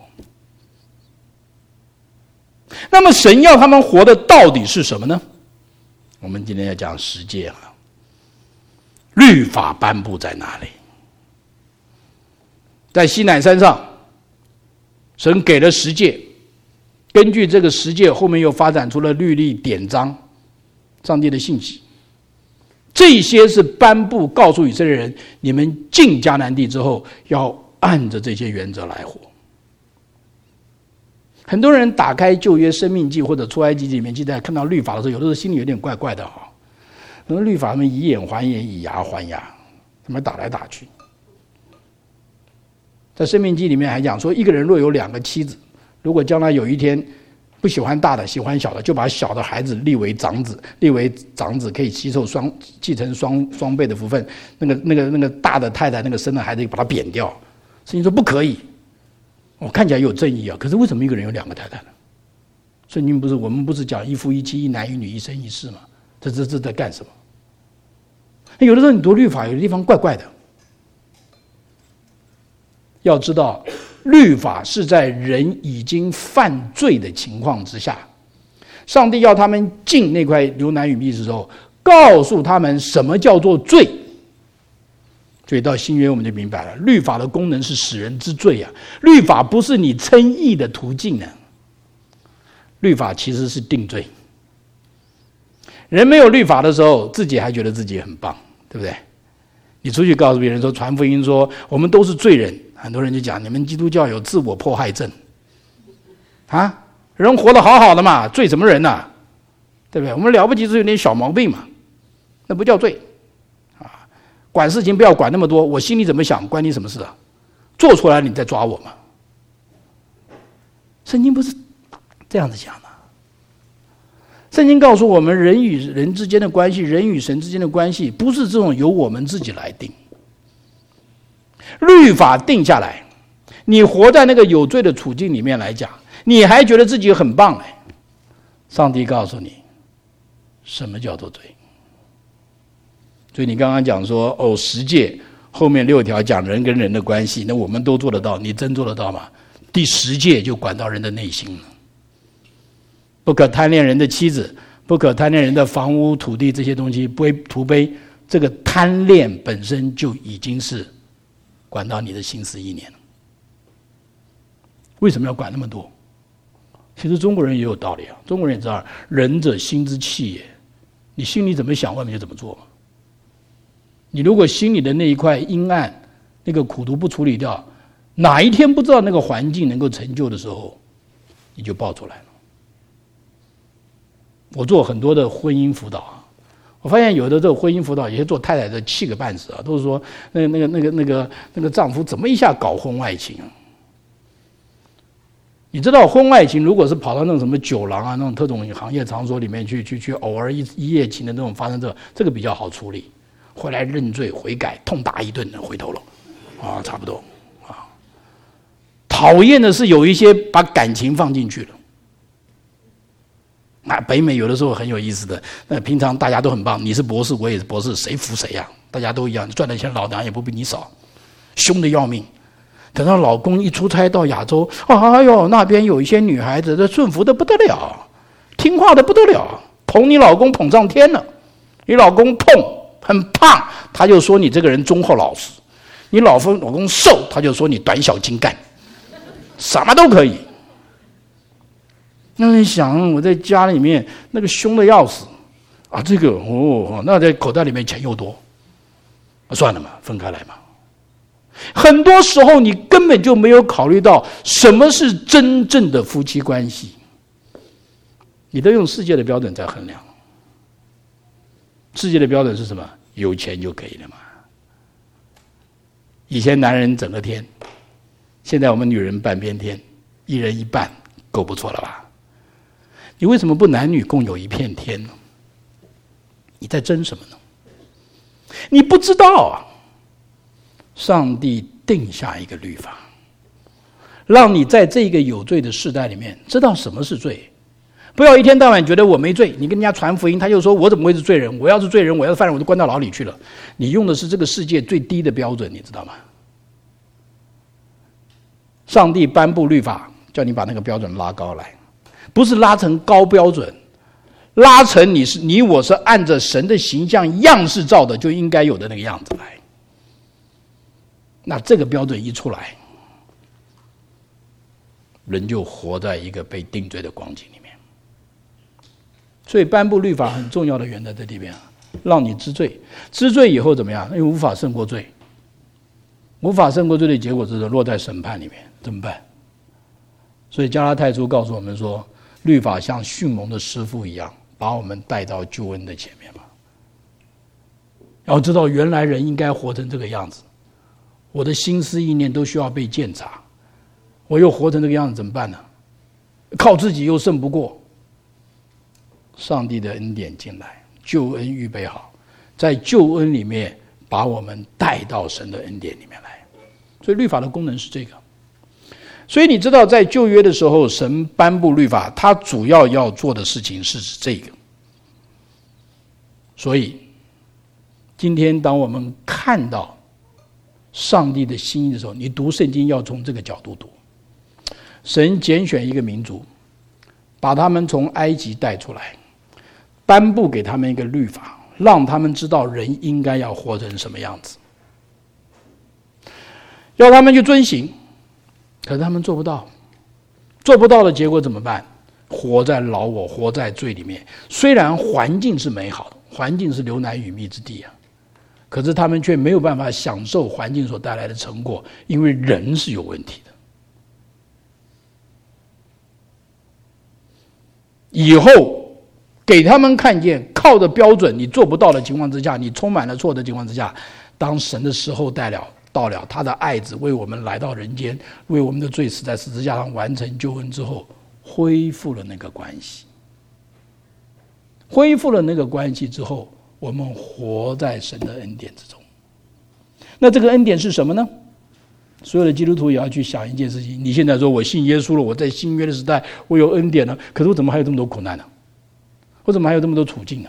那么神要他们活的到底是什么呢？我们今天要讲十诫啊，律法颁布在哪里？在西乃山上，神给了十诫，根据这个十诫，后面又发展出了律例典章，上帝的信息。这些是颁布告诉以色列人，你们进迦南地之后，要按着这些原则来活。很多人打开旧约生命记或者出埃及记里面记载，看到律法的时候，有的时候心里有点怪怪的哈。那律法们以眼还眼，以牙还牙，他们打来打去。在生命记里面还讲说，一个人若有两个妻子，如果将来有一天不喜欢大的，喜欢小的，就把小的孩子立为长子，可以继承双倍的福分。那个大的太太，那个生的孩子，把他贬掉。圣经说不可以。我看起来有正义啊，可是为什么一个人有两个太太呢？圣经我们不是讲一夫一妻，一男一女，一生一世吗？这在干什么？有的时候你读律法，有的地方怪怪的。要知道，律法是在人已经犯罪的情况之下，上帝要他们进那块流奶与蜜的时候，告诉他们什么叫做罪。所以到新约我们就明白了，律法的功能是使人知罪啊，律法不是你称义的途径呢，律法其实是定罪。人没有律法的时候，自己还觉得自己很棒，对不对？你出去告诉别人说，传福音说我们都是罪人，很多人就讲你们基督教有自我迫害症啊，人活得好好的嘛，罪什么人啊？对不对？我们了不起是有点小毛病嘛，那不叫罪。管事情不要管那么多，我心里怎么想关你什么事啊？做出来你再抓我嘛。圣经不是这样子讲的。圣经告诉我们，人与人之间的关系，人与神之间的关系，不是这种由我们自己来定。律法定下来，你活在那个有罪的处境里面来讲，你还觉得自己很棒哎。上帝告诉你，什么叫做罪？所以你刚刚讲说十诫后面6条讲人跟人的关系，那我们都做得到，你真做得到吗？第10诫就管到人的内心了，不可贪恋人的妻子，不可贪恋人的房屋土地这些东西，不图悲。这个贪恋本身就已经是管到你的心思意念了。为什么要管那么多？其实中国人也有道理啊，中国人也知道仁者心之气也，你心里怎么想，外面就怎么做嘛。你如果心里的那一块阴暗，那个苦毒不处理掉，哪一天不知道那个环境能够成就的时候，你就爆出来了。我做很多的婚姻辅导，我发现有的这个婚姻辅导，有些做太太的气个半死啊，都是说那个丈夫怎么一下搞婚外情啊？你知道婚外情如果是跑到那种什么酒廊啊，那种特种行业场所里面去偶尔一夜情的那种发生这个比较好处理。回来认罪悔改，痛打一顿，回头了，啊，差不多，啊。讨厌的是有一些把感情放进去了， 北美有的时候很有意思的，平常大家都很棒，你是博士，我也是博士，谁服谁呀？大家都一样，赚的钱老娘也不比你少，凶得要命。等到老公一出差到亚洲，哎呦，那边有一些女孩子，这顺服的不得了，听话的不得了，捧你老公捧上天了。你老公很胖，他就说你这个人忠厚老实；你老公瘦，他就说你短小精干，什么都可以。那你想，我在家里面那个凶的要死啊，这个那在口袋里面钱又多，算了嘛，分开来嘛。很多时候你根本就没有考虑到什么是真正的夫妻关系，你都用世界的标准在衡量。世界的标准是什么？有钱就可以了嘛。以前男人整个天，现在我们女人半边天，一人一半，够不错了吧？你为什么不男女共有一片天呢？你在争什么呢？你不知道啊！上帝定下一个律法，让你在这个有罪的世代里面知道什么是罪。不要一天到晚觉得我没罪，你跟人家传福音，他就说我怎么会是罪人？我要是罪人，我要是犯人，我就关到牢里去了。你用的是这个世界最低的标准，你知道吗？上帝颁布律法，叫你把那个标准拉高来，不是拉成高标准，拉成你我是按着神的形象样式造的，就应该有的那个样子来。那这个标准一出来，人就活在一个被定罪的光景里面。所以颁布律法很重要的原则在这边，让你知罪，知罪以后怎么样？因为无法胜过罪，无法胜过罪的结果就是落在审判里面，怎么办？所以加拉太书告诉我们说，律法像训蒙的师傅一样，把我们带到救恩的前面嘛。要知道原来人应该活成这个样子，我的心思意念都需要被鉴察，我又活成这个样子怎么办呢？靠自己又胜不过。上帝的恩典进来，救恩预备好，在救恩里面把我们带到神的恩典里面来。所以律法的功能是这个。所以你知道在旧约的时候，神颁布律法，他主要要做的事情是这个。所以今天当我们看到上帝的心意的时候，你读圣经要从这个角度读。神拣选一个民族，把他们从埃及带出来，颁布给他们一个律法，让他们知道人应该要活成什么样子，要他们去遵行。可是他们做不到，做不到的结果怎么办？活在老我，活在罪里面。虽然环境是美好的，环境是流奶与蜜之地啊，可是他们却没有办法享受环境所带来的成果，因为人是有问题的。以后给他们看见，靠着标准你做不到的情况之下，你充满了错的情况之下，当神的时候到了，他的爱子为我们来到人间，为我们的罪死在十字架上完成救恩之后，恢复了那个关系。恢复了那个关系之后，我们活在神的恩典之中。那这个恩典是什么呢？所有的基督徒也要去想一件事情，你现在说我信耶稣了，我在新约的时代我有恩典了，可是我怎么还有这么多苦难呢？我怎么还有这么多处境呢？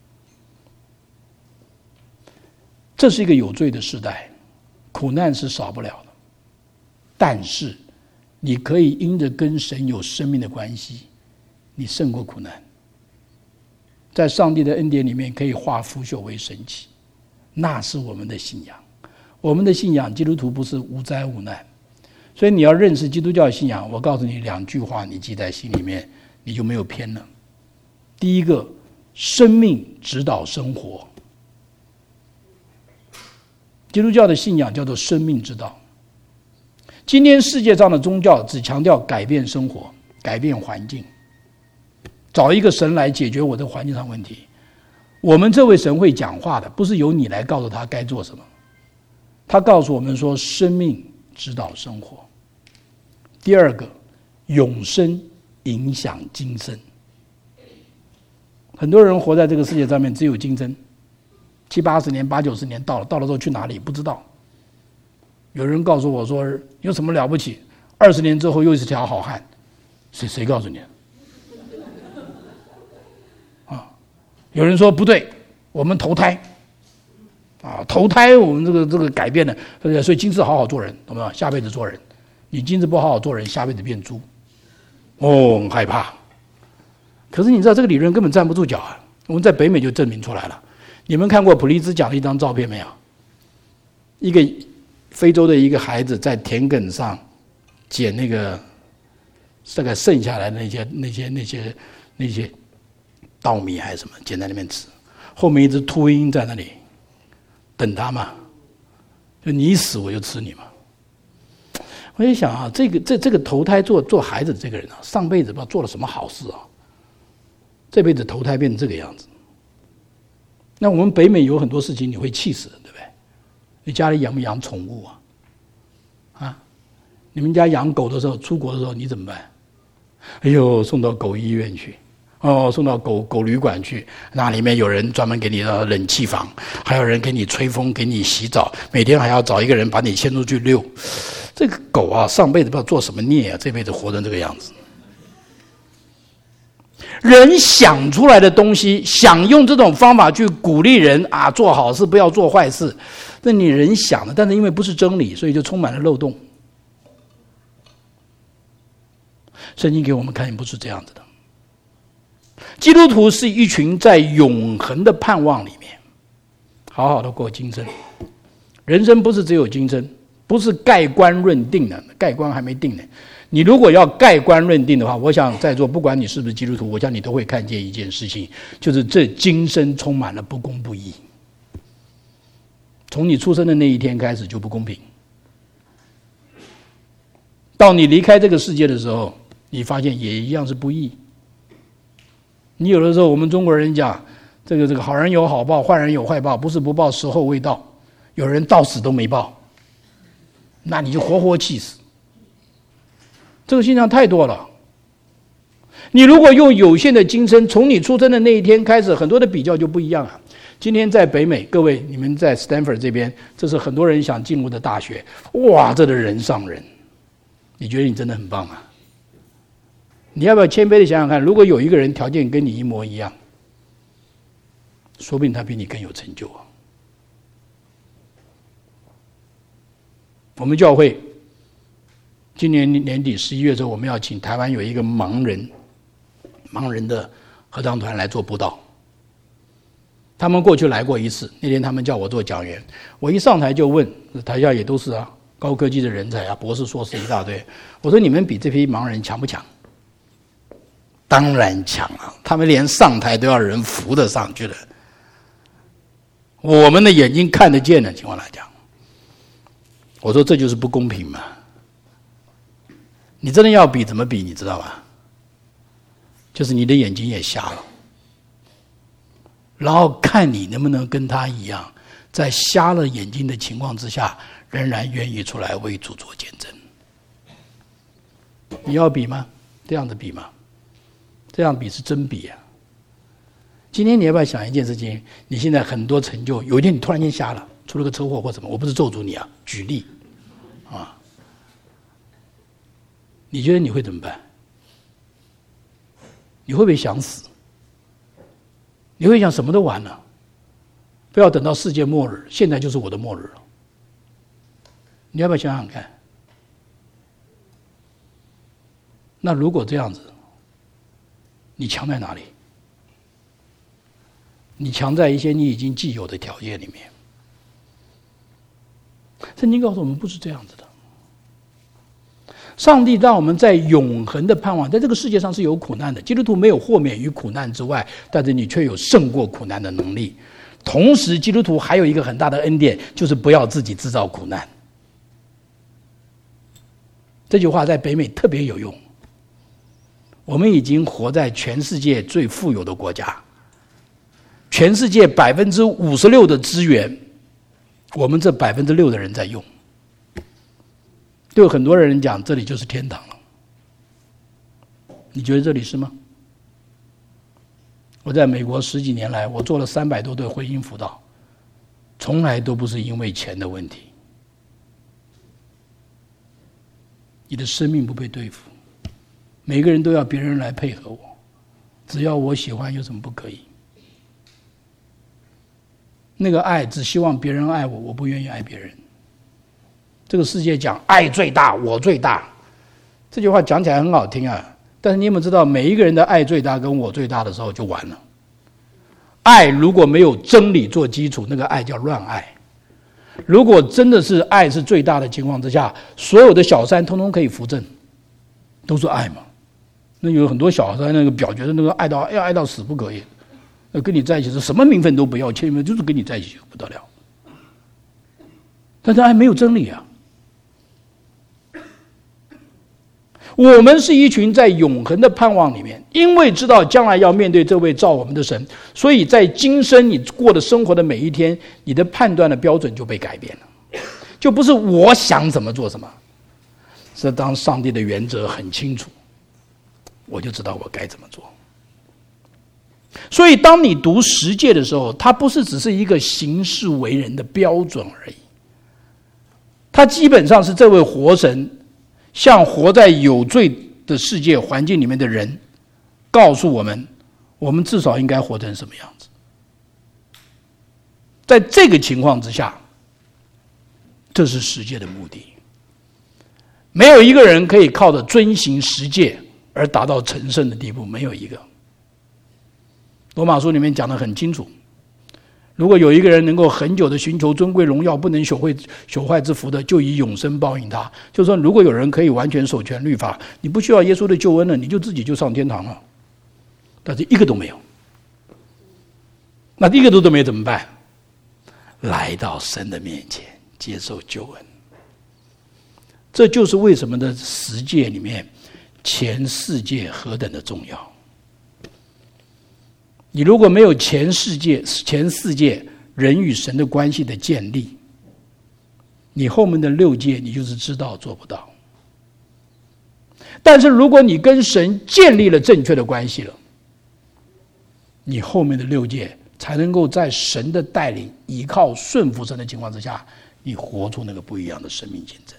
这是一个有罪的时代，苦难是少不了的，但是你可以因着跟神有生命的关系，你胜过苦难。在上帝的恩典里面可以化腐朽为神奇，那是我们的信仰。我们的信仰，基督徒不是无灾无难，所以你要认识基督教的信仰，我告诉你2句话，你记在心里面，你就没有偏了。第一个，生命指导生活。基督教的信仰叫做生命之道。今天世界上的宗教只强调改变生活，改变环境，找一个神来解决我的环境上问题。我们这位神会讲话的，不是由你来告诉他该做什么。他告诉我们说，生命指导生活。第二个，永生影响今生。很多人活在这个世界上面，只有今生，70、80年、80、90年到了之后去哪里不知道。有人告诉我说，有什么了不起？20年之后又是条好汉，谁告诉你？ 有人说不对，我们投胎啊，投胎我们这个改变了，对不对？所以今世好好做人，懂没有？下辈子做人，你今世不好好做人，下辈子变猪，哦，很害怕。可是你知道这个理论根本站不住脚啊！我们在北美就证明出来了。你们看过普利兹奖的一张照片没有？一个非洲的一个孩子在田埂上捡那个大概剩下来的那些稻米还是什么，捡在那边吃。后面一只秃鹰在那里等他嘛，就你死我就吃你嘛。我就想啊，这个投胎做孩子的这个人啊，上辈子不知道做了什么好事啊，这辈子投胎变成这个样子。那我们北美有很多事情你会气死的，对不对？你家里养不养宠物啊？啊，你们家养狗的时候，出国的时候你怎么办？哎呦，送到狗医院去，哦，送到狗旅馆去，那里面有人专门给你的冷气房，还有人给你吹风，给你洗澡，每天还要找一个人把你牵出去遛。这个狗啊，上辈子不知道做什么孽啊，这辈子活成这个样子。人想出来的东西，想用这种方法去鼓励人啊，做好事不要做坏事，这你人想的，但是因为不是真理，所以就充满了漏洞。圣经给我们看，不是这样子的。基督徒是一群在永恒的盼望里面，好好的过今生。人生不是只有今生，不是盖棺论定的，盖棺还没定呢。你如果要盖棺论定的话，我想在座不管你是不是基督徒，我想你都会看见一件事情，就是这今生充满了不公不义。从你出生的那一天开始就不公平，到你离开这个世界的时候，你发现也一样是不义。你有的时候我们中国人讲这个好人有好报，坏人有坏报，不是不报，时候未到。有人到死都没报，那你就活活气死。这个现象太多了。你如果用有限的今生，从你出生的那一天开始，很多的比较就不一样啊。今天在北美，各位你们在 Stanford 这边，这是很多人想进入的大学，哇，这的人上人，你觉得你真的很棒啊？你要不要谦卑的想想看，如果有一个人条件跟你一模一样，说不定他比你更有成就啊。我们教会今年年底11月的时候，我们要请台湾有一个盲人的合唱团来做布道。他们过去来过一次，那天他们叫我做讲员，我一上台就问，台下也都是啊高科技的人才啊，博士硕士一大堆。我说你们比这批盲人强不强？当然强啊，他们连上台都要人扶得上去的。我们的眼睛看得见的情况来讲，我说这就是不公平嘛。你真的要比怎么比，你知道吗？就是你的眼睛也瞎了，然后看你能不能跟他一样，在瞎了眼睛的情况之下，仍然愿意出来为主做见证。你要比吗？这样子比吗？这样比是真比啊。今天你要不要想一件事情？你现在很多成就，有一天你突然间瞎了，出了个车祸或什么，我不是咒诅你啊，举例啊。你觉得你会怎么办？你会不会想死？你会想什么都完了，不要等到世界末日，现在就是我的末日了。你要不要想想看？那如果这样子，你强在哪里？你强在一些你已经既有的条件里面。圣经告诉我们不是这样子的。上帝让我们在永恒的盼望，在这个世界上是有苦难的。基督徒没有豁免于苦难之外，但是你却有胜过苦难的能力。同时，基督徒还有一个很大的恩典，就是不要自己制造苦难。这句话在北美特别有用。我们已经活在全世界最富有的国家，全世界56%的资源，我们这6%的人在用。对很多人讲，这里就是天堂了。你觉得这里是吗？我在美国10几年来，我做了300多对婚姻辅导，从来都不是因为钱的问题。你的生命不被对付，每个人都要别人来配合我，只要我喜欢，有什么不可以？ 那个爱只希望别人爱我，我不愿意爱别人。这个世界讲爱最大，我最大，这句话讲起来很好听啊，但是你有没有知道，每一个人的爱最大跟我最大的时候就完了。爱如果没有真理做基础，那个爱叫乱爱。如果真的是爱是最大的情况之下，所有的小三通通可以扶正，都是爱嘛。那有很多小三那个表觉得那个要爱到死不可以，跟你在一起是什么名分都不要，签名就是跟你在一起不得了。但是爱没有真理啊。我们是一群在永恒的盼望里面，因为知道将来要面对这位造我们的神，所以在今生你过的生活的每一天，你的判断的标准就被改变了，就不是我想怎么做什么，是当上帝的原则很清楚，我就知道我该怎么做。所以当你读十诫的时候，它不是只是一个行事为人的标准而已，它基本上是这位活神向活在有罪的世界环境里面的人告诉我们，我们至少应该活成什么样子。在这个情况之下，这是十诫的目的。没有一个人可以靠着遵行十诫而达到成圣的地步，没有一个。罗马书里面讲得很清楚，如果有一个人能够很久的寻求尊贵荣耀，不能朽坏之福的，就以永生报应他。就是说，如果有人可以完全守全律法，你不需要耶稣的救恩了，你就自己就上天堂了。但是一个都没有，那一个都没有怎么办？来到神的面前接受救恩。这就是为什么在十诫里面前四诫何等的重要。你如果没有前四诫人与神的关系的建立，你后面的六诫你就是知道做不到。但是如果你跟神建立了正确的关系了，你后面的六诫才能够在神的带领、依靠顺服神的情况之下，你活出那个不一样的生命见证。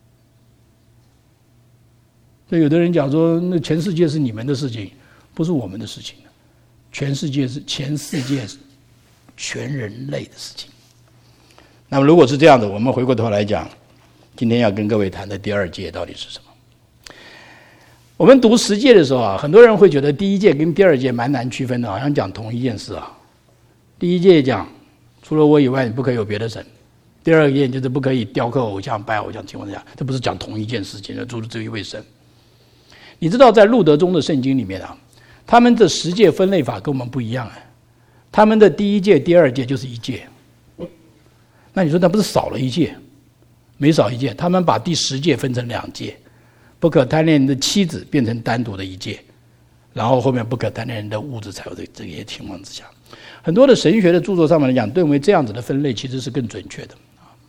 所以有的人讲说，那前四诫是你们的事情，不是我们的事情。前四诫是全人类的事情。那么如果是这样的，我们回过头来讲，今天要跟各位谈的第二诫到底是什么？我们读十诫的时候啊，很多人会觉得第一诫跟第二诫蛮难区分的，好像讲同一件事啊。第一诫讲除了我以外你不可以有别的神，第二诫就是不可以雕刻偶像、拜偶像情况之下，这不是讲同一件事情的，除了只有一位神。你知道在路德宗的圣经里面啊，他们的十诫分类法跟我们不一样啊。他们的第一诫、第二诫就是一诫。那你说那不是少了一诫？没少一诫，他们把第十诫分成两诫，不可贪恋人的妻子变成单独的一诫，然后后面不可贪恋人的物质才有这些情况之下。很多的神学的著作上面来讲，认为这样子的分类其实是更准确的。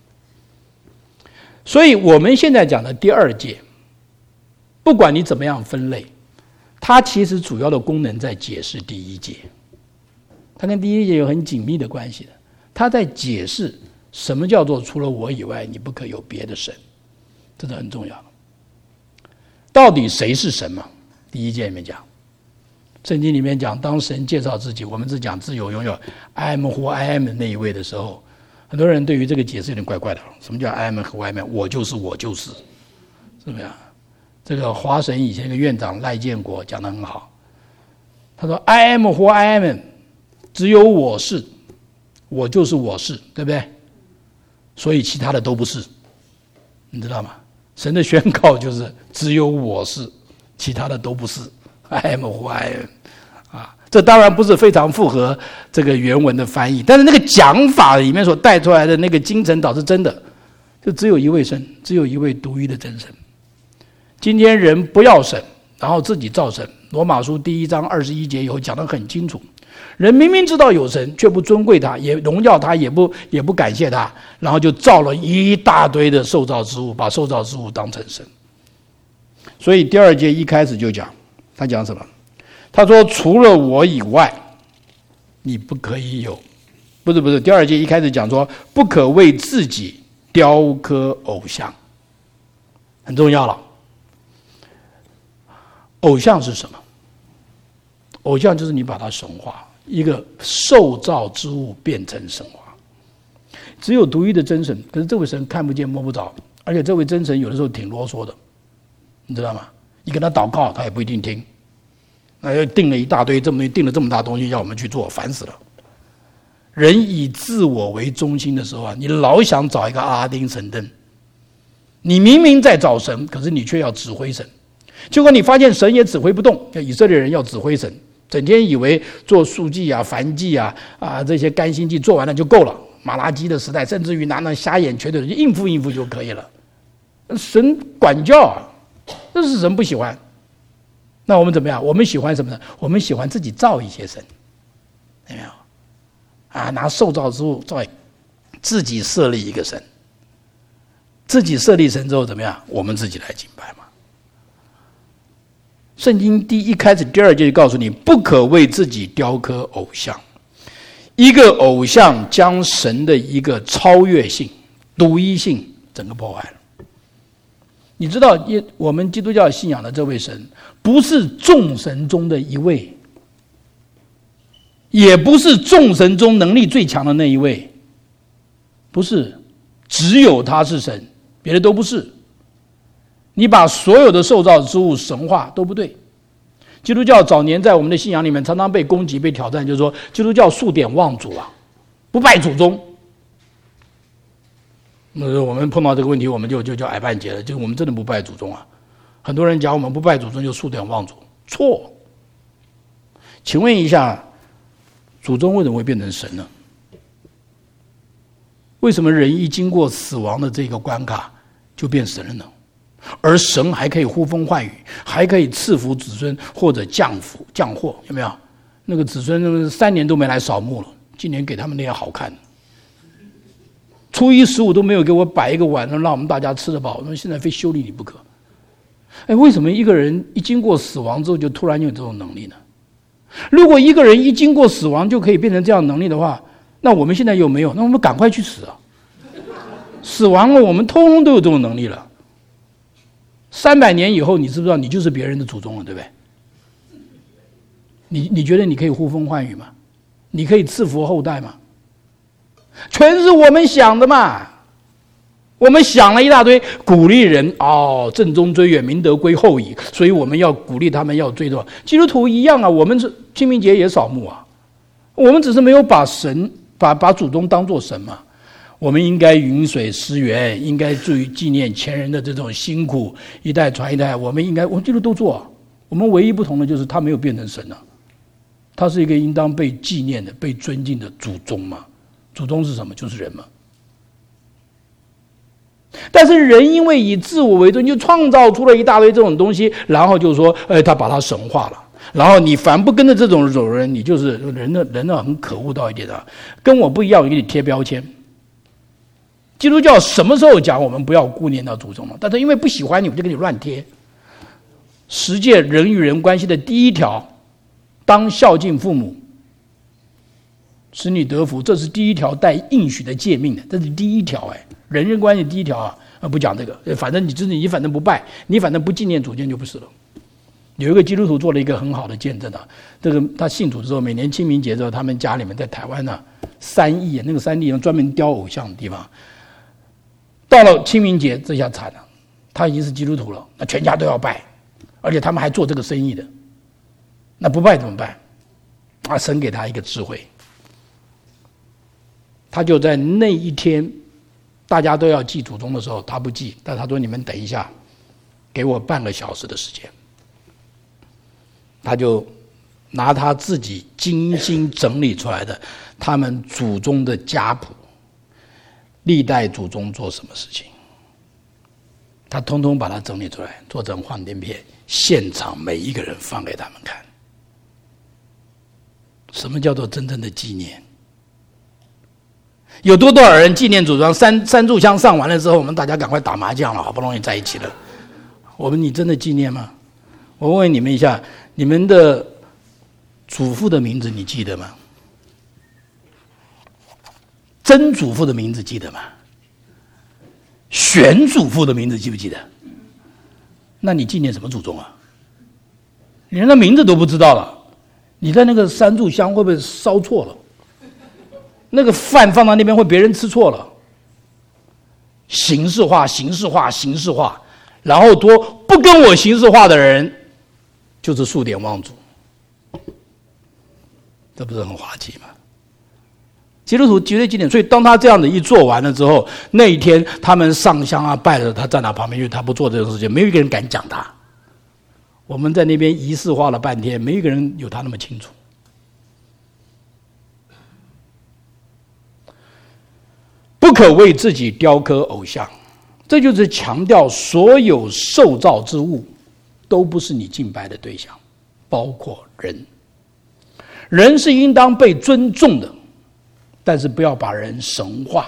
所以我们现在讲的第二诫，不管你怎么样分类，它其实主要的功能在解释第一诫，它跟第一诫有很紧密的关系的。它在解释什么叫做除了我以外你不可有别的神，这是很重要的。到底谁是神嘛？第一诫里面讲，圣经里面讲，当神介绍自己，我们是讲自有拥有 I am who I am 的那一位的时候，很多人对于这个解释有点怪怪的。什么叫 I am who I am？ 我就是我就是，是不是？这个华神以前一个院长赖建国讲得很好，他说 I am who I am， 只有我是，我就是我是，对不对？所以其他的都不是，你知道吗？神的宣告就是只有我是，其他的都不是。I am who I am， 这当然不是非常符合这个原文的翻译，但是那个讲法里面所带出来的那个精神倒是真的，就只有一位神，只有一位独一的真神。今天人不要神，然后自己造神。罗马书第1章21节有讲得很清楚，人明明知道有神，却不尊贵他，也荣耀他，也不感谢他，然后就造了一大堆的受造之物，把受造之物当成神。所以第二诫一开始就讲，他讲什么？他说除了我以外你不可以有，不是第二诫一开始讲说不可为自己雕刻偶像，很重要了。偶像是什么？偶像就是你把它神化，一个受造之物变成神化。 只有独一的真神，可是这位神看不见摸不着，而且这位真神有的时候挺啰嗦的，你知道吗？你跟他祷告，他也不一定听。又定了一大堆定了这么大东西要我们去做，烦死了。人以自我为中心的时候啊，你老想找一个阿拉丁神灯，你明明在找神，可是你却要指挥神，结果你发现神也指挥不动。以色列人要指挥神，整天以为做素祭啊、燔祭啊、这些甘心祭做完了就够了。马拉基的时代，甚至于拿那瞎眼瘸腿的就应付应付就可以了。神管教啊，这是神不喜欢。那我们怎么样？我们喜欢什么呢？我们喜欢自己造一些神，有没有？拿受造之物造，自己设立一个神，自己设立神之后怎么样？我们自己来敬拜嘛。圣经一开始第2节就告诉你，不可为自己雕刻偶像。一个偶像将神的一个超越性、独一性整个破坏了。你知道，我们基督教信仰的这位神，不是众神中的一位，也不是众神中能力最强的那一位，不是，只有他是神，别的都不是。你把所有的受造之物神化都不对。基督教早年在我们的信仰里面常常被攻击、被挑战，就是说基督教数典忘祖啊，不拜祖宗。那我们碰到这个问题，我们就叫矮半截了，就我们真的不拜祖宗啊。很多人讲我们不拜祖宗就数典忘祖，错。请问一下，祖宗为什么会变成神呢？为什么人一经过死亡的这个关卡就变神了呢？而神还可以呼风唤雨，还可以赐福子孙或者降祸，有没有？那个子孙3年都没来扫墓了，今年给他们那些好看的。初一15都没有给我摆一个碗，让我们大家吃得饱。那现在非修理你不可。为什么一个人一经过死亡之后就突然有这种能力呢？如果一个人一经过死亡就可以变成这样能力的话，那我们现在有没有？那我们赶快去死啊！死亡了，我们通通都有这种能力了。300年以后，你知不知道你就是别人的祖宗了，对不对？你觉得你可以呼风唤雨吗？你可以赐福后代吗？全是我们想的嘛。我们想了一大堆，鼓励人正宗追远，明德归后矣。所以我们要鼓励他们要追多。基督徒一样啊，我们清明节也扫墓啊，我们只是没有把神把祖宗当作神嘛。我们应该云水思源，应该注意纪念前人的这种辛苦，一代传一代。我们基督都做啊。我们唯一不同的就是他没有变成神啊，他是一个应当被纪念的、被尊敬的祖宗嘛。祖宗是什么？就是人嘛。但是人因为以自我为尊，就创造出了一大堆这种东西，然后就说，他把它神化了。然后你凡不跟着这种人，你就是人呢很可恶到一点啊，跟我不一样，我给你贴标签。基督教什么时候讲我们不要顾念到祖宗了？但是因为不喜欢你，我就给你乱贴。十诫人与人关系的第1条，当孝敬父母，使你得福，这是第1条带应许的诫命的，这是第1条人人关系第1条啊，不讲这个，反正你反正不拜，你反正不纪念祖先就不是了。有一个基督徒做了一个很好的见证啊，这个他信主之后，每年清明节之后，他们家里面在台湾呢，3义那个3地专门雕偶像的地方，到了清明节这下惨了，他已经是基督徒了，那全家都要拜，而且他们还做这个生意的，那不拜怎么办？神给他一个智慧，他就在那一天大家都要祭祖宗的时候，他不祭，但他说你们等一下，给我半个小时的时间。他就拿他自己精心整理出来的他们祖宗的家谱，历代祖宗做什么事情，他通通把它整理出来，做成幻灯片，现场每一个人放给他们看。什么叫做真正的纪念？有多少人纪念祖宗？三炷香上完了之后，我们大家赶快打麻将了，好不容易在一起了。你真的纪念吗？我问你们一下，你们的祖父的名字你记得吗？曾祖父的名字记得吗？选祖父的名字记不记得？那你纪念什么祖宗啊？你连他名字都不知道了，你在那个三炷香会不会烧错了？那个饭放到那边会别人吃错了， 形式化、形式化、形式化，然后多不跟我形式化的人，就是数典忘祖，这不是很滑稽吗？基督徒绝对经典，所以当他这样子一做完了之后，那一天他们上香啊拜了，他站他旁边，因为他不做这种事情，没有一个人敢讲他。我们在那边仪式化了半天，没一个人有他那么清楚。不可为自己雕刻偶像，这就是强调所有受造之物都不是你敬拜的对象，包括人。人是应当被尊重的，但是不要把人神化，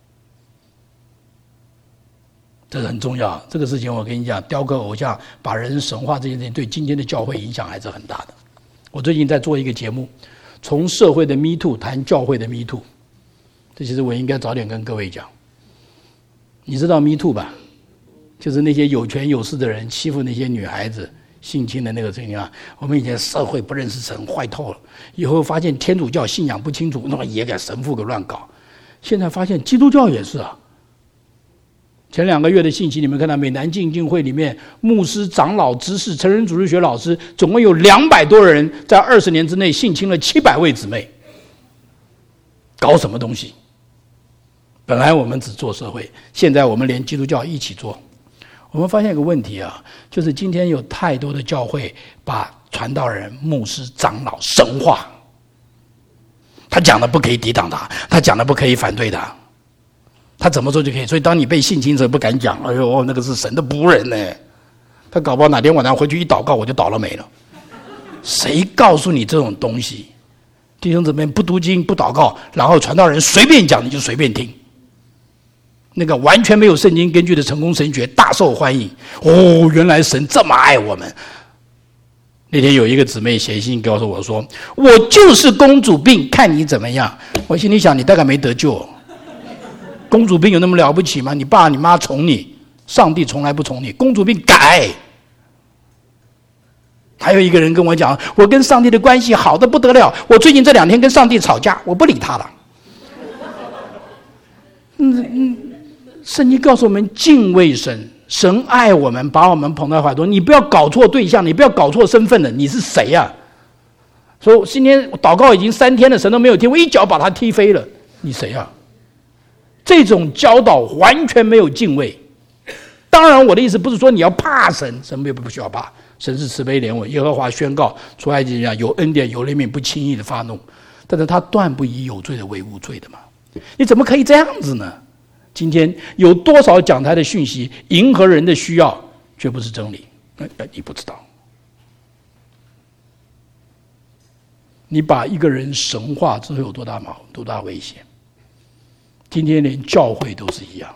这是很重要。这个事情我跟你讲，雕刻偶像把人神化这件事情对今天的教会影响还是很大的。我最近在做一个节目，从社会的 Me Too 谈教会的 Me Too， 这其实我应该早点跟各位讲。你知道 Me Too 吧？就是那些有权有势的人欺负那些女孩子性侵的那个事情啊。我们以前社会不认识神，坏透了，以后发现天主教信仰不清楚，那么也给神父给乱搞。现在发现基督教也是啊。前2个月的信息，你们看到美南浸浸会里面，牧师、长老、执事、成人主日学老师，总共有200多人在20年之内性侵了700位姊妹，搞什么东西？本来我们只做社会，现在我们连基督教一起做。我们发现一个问题啊，就是今天有太多的教会把传道人、牧师、长老神化，他讲的不可以抵挡他，他讲的不可以反对他。他怎么做就可以，所以当你被性侵者不敢讲，哎呦，那个是神的仆人呢，他搞不好哪天晚上回去一祷告，我就倒了霉了。谁告诉你这种东西？弟兄姊妹，不读经不祷告，然后传道人随便讲你就随便听，那个完全没有圣经根据的成功神学大受欢迎。哦，原来神这么爱我们。那天有一个姊妹写信告诉我说，我就是公主病，看你怎么样。我心里想，你大概没得救。公主病有那么了不起吗？你爸你妈宠你，上帝从来不宠你，公主病改。还有一个人跟我讲，我跟上帝的关系好得不得了，我最近这2天跟上帝吵架，我不理他了。圣经告诉我们敬畏神，神爱我们，把我们捧在怀中。你不要搞错对象，你不要搞错身份了，你是谁啊？所以今天祷告已经3天了，神都没有听，我一脚把他踢飞了，你谁啊？这种教导完全没有敬畏。当然我的意思不是说你要怕神，神不需要怕，神是慈悲怜悯。耶和华宣告出埃及记有恩典有怜悯，不轻易的发怒，但是他断不以有罪的为无罪的嘛。你怎么可以这样子呢？今天有多少讲台的讯息迎合人的需要，却不是真理？你不知道。你把一个人神化之后有多大危险？今天连教会都是一样。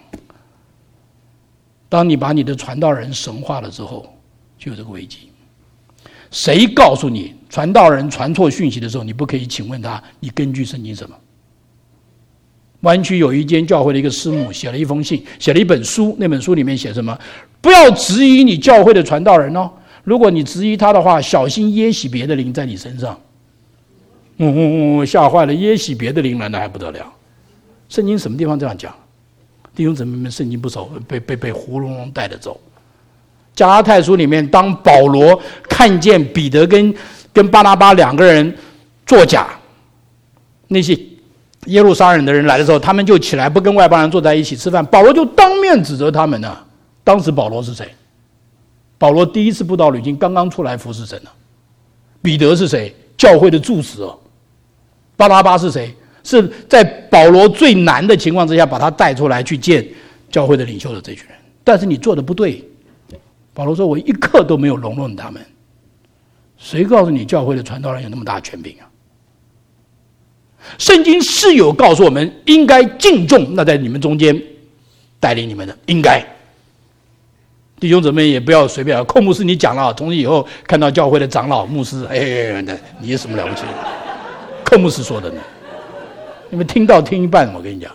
当你把你的传道人神化了之后，就有这个危机。谁告诉你传道人传错讯息的时候，你不可以请问他，你根据圣经什么？湾区有一间教会的一个师母写了一封信，写了一本书，那本书里面写什么？不要质疑你教会的传道人哦，如果你质疑他的话，小心耶洗别的灵在你身上。吓坏了，耶洗别的灵来的还不得了。圣经什么地方这样讲？弟兄姊妹们，圣经不熟，被胡隆隆带着走。加拉太书里面，当保罗看见彼得跟巴拿巴2个人作假，那些耶路撒冷的人来的时候，他们就起来不跟外邦人坐在一起吃饭，保罗就当面指责他们呢。当时保罗是谁？保罗第一次布道旅行，刚刚出来服侍神呢。彼得是谁？教会的柱石哦。巴拿巴是谁？是在保罗最难的情况之下把他带出来去见教会的领袖的这群人。但是你做的不对，保罗说我一刻都没有容忍他们。谁告诉你教会的传道人有那么大的权柄啊？圣经是有告诉我们应该敬重那在你们中间带领你们的，应该。弟兄姊妹也不要随便，寇牧师你讲了，从此以后看到教会的长老牧师，你有什么了不起？寇牧师说的呢？你们听一半，我跟你讲，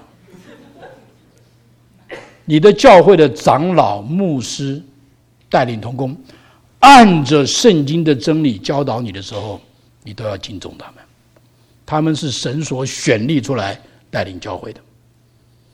你的教会的长老牧师带领同工，按着圣经的真理教导你的时候，你都要敬重他们。他们是神所选立出来带领教会的。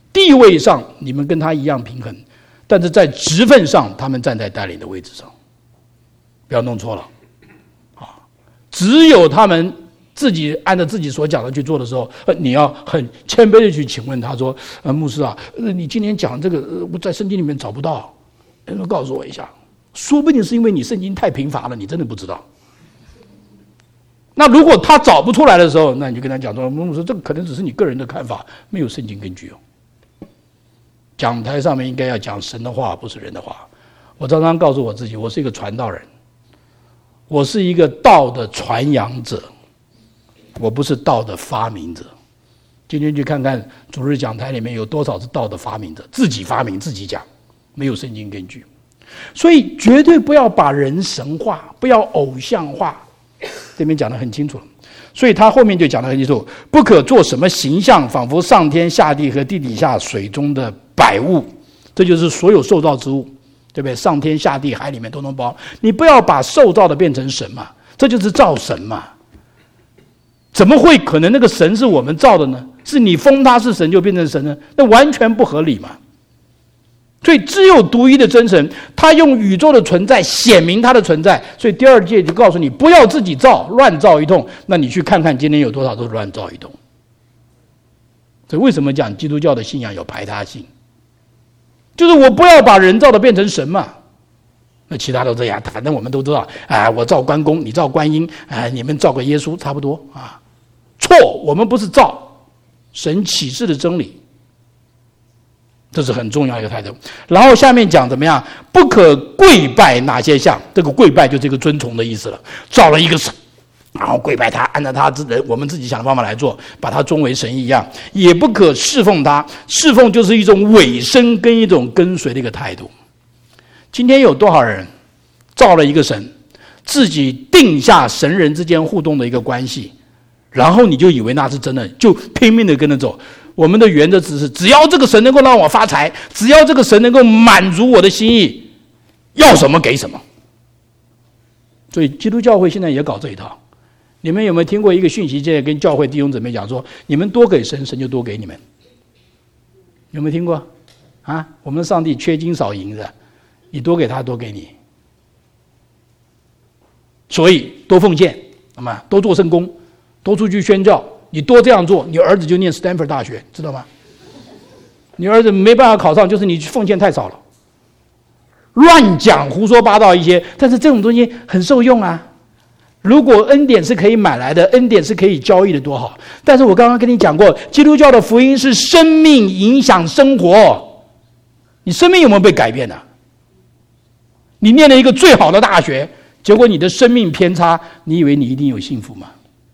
地位上你们跟他一样平衡，但是在职分上他们站在带领的位置上，不要弄错了啊！只有他们自己按照自己所讲的去做的时候，你要很谦卑的去请问他说：“牧师啊，你今天讲这个我在圣经里面找不到，告诉我一下。”说不定是因为你圣经太贫乏了，你真的不知道。那如果他找不出来的时候，那你就跟他讲说：“牧师，这个可能只是你个人的看法，没有圣经根据哦。”讲台上面应该要讲神的话，不是人的话。我常常告诉我自己，我是一个传道人，我是一个道的传扬者，我不是道的发明者。今天去看看主日讲台里面有多少是道的发明者，自己发明自己讲，没有圣经根据。所以绝对不要把人神化，不要偶像化，这边讲得很清楚了。所以他后面就讲得很清楚，不可做什么形象，仿佛上天下地和地底下水中的百物，这就是所有受造之物，对不对？上天下地海里面都能包，你不要把受造的变成神嘛，这就是造神嘛。怎么会可能那个神是我们造的呢？是你封他是神就变成神呢？那完全不合理嘛。所以只有独一的真神，他用宇宙的存在显明他的存在。所以第二诫就告诉你，不要自己造，乱造一通。那你去看看今天有多少都是乱造一通。所以为什么讲基督教的信仰有排他性？就是我不要把人造的变成神嘛。那其他都这样，反正我们都知道啊，我造关公，你造观音，啊，你们造个耶稣，差不多啊。错，我们不是造神启示的真理。这是很重要一个态度。然后下面讲怎么样？不可跪拜哪些像？这个跪拜就这个尊崇的意思了。造了一个神，然后跪拜他，按照他我们自己想的方法来做，把他尊为神一样。也不可侍奉他，侍奉就是一种委身跟一种跟随的一个态度。今天有多少人造了一个神，自己定下神人之间互动的一个关系，然后你就以为那是真的，就拼命的跟着走。我们的原则只是，只要这个神能够让我发财，只要这个神能够满足我的心意，要什么给什么。所以基督教会现在也搞这一套。你们有没有听过一个讯息？现在跟教会弟兄姊妹讲说，你们多给神，神就多给你们。有没有听过？啊，我们的上帝缺金少银的，你多给他，多给你。所以多奉献，那么多做圣工，多出去宣教。你多这样做，你儿子就念 Stanford 大学，知道吗？你儿子没办法考上，就是你奉献太少了。乱讲胡说八道一些，但是这种东西很受用啊。如果恩典是可以买来的，恩典是可以交易的，多好。但是我刚刚跟你讲过，基督教的福音是生命影响生活。你生命有没有被改变呢？你念了一个最好的大学，结果你的生命偏差，你以为你一定有幸福吗？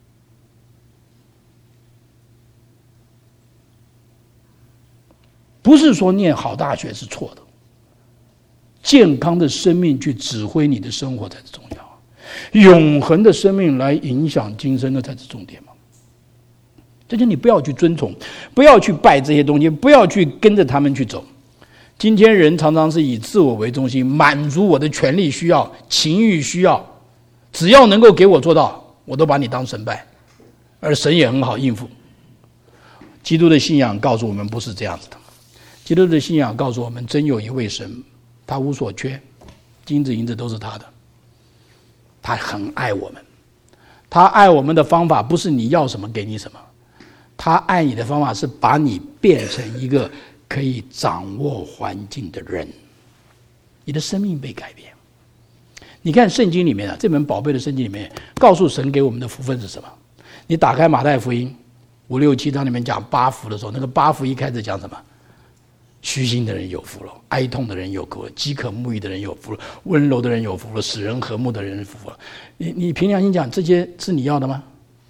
不是说念好大学是错的，健康的生命去指挥你的生活才是重要，永恒的生命来影响今生，那才是重点嘛。这就你不要去尊崇，不要去拜这些东西，不要去跟着他们去走。今天人常常是以自我为中心，满足我的权利需要、情欲需要，只要能够给我做到，我都把你当神拜，而神也很好应付。基督的信仰告诉我们不是这样子的。基督的信仰告诉我们，真有一位神，他无所缺，金子银子都是他的。他很爱我们，他爱我们的方法不是你要什么给你什么，他爱你的方法是把你变成一个可以掌握环境的人，你的生命被改变。你看圣经里面啊，这本宝贝的圣经里面告诉神给我们的福分是什么？你打开马太福音5、6、7章里面讲8福的时候，那个8福一开始讲什么？虚心的人有福了，哀痛的人有福了，饥渴慕义的人有福了，温柔的人有福了，使人和睦的人有福了。你凭良心讲，这些是你要的吗？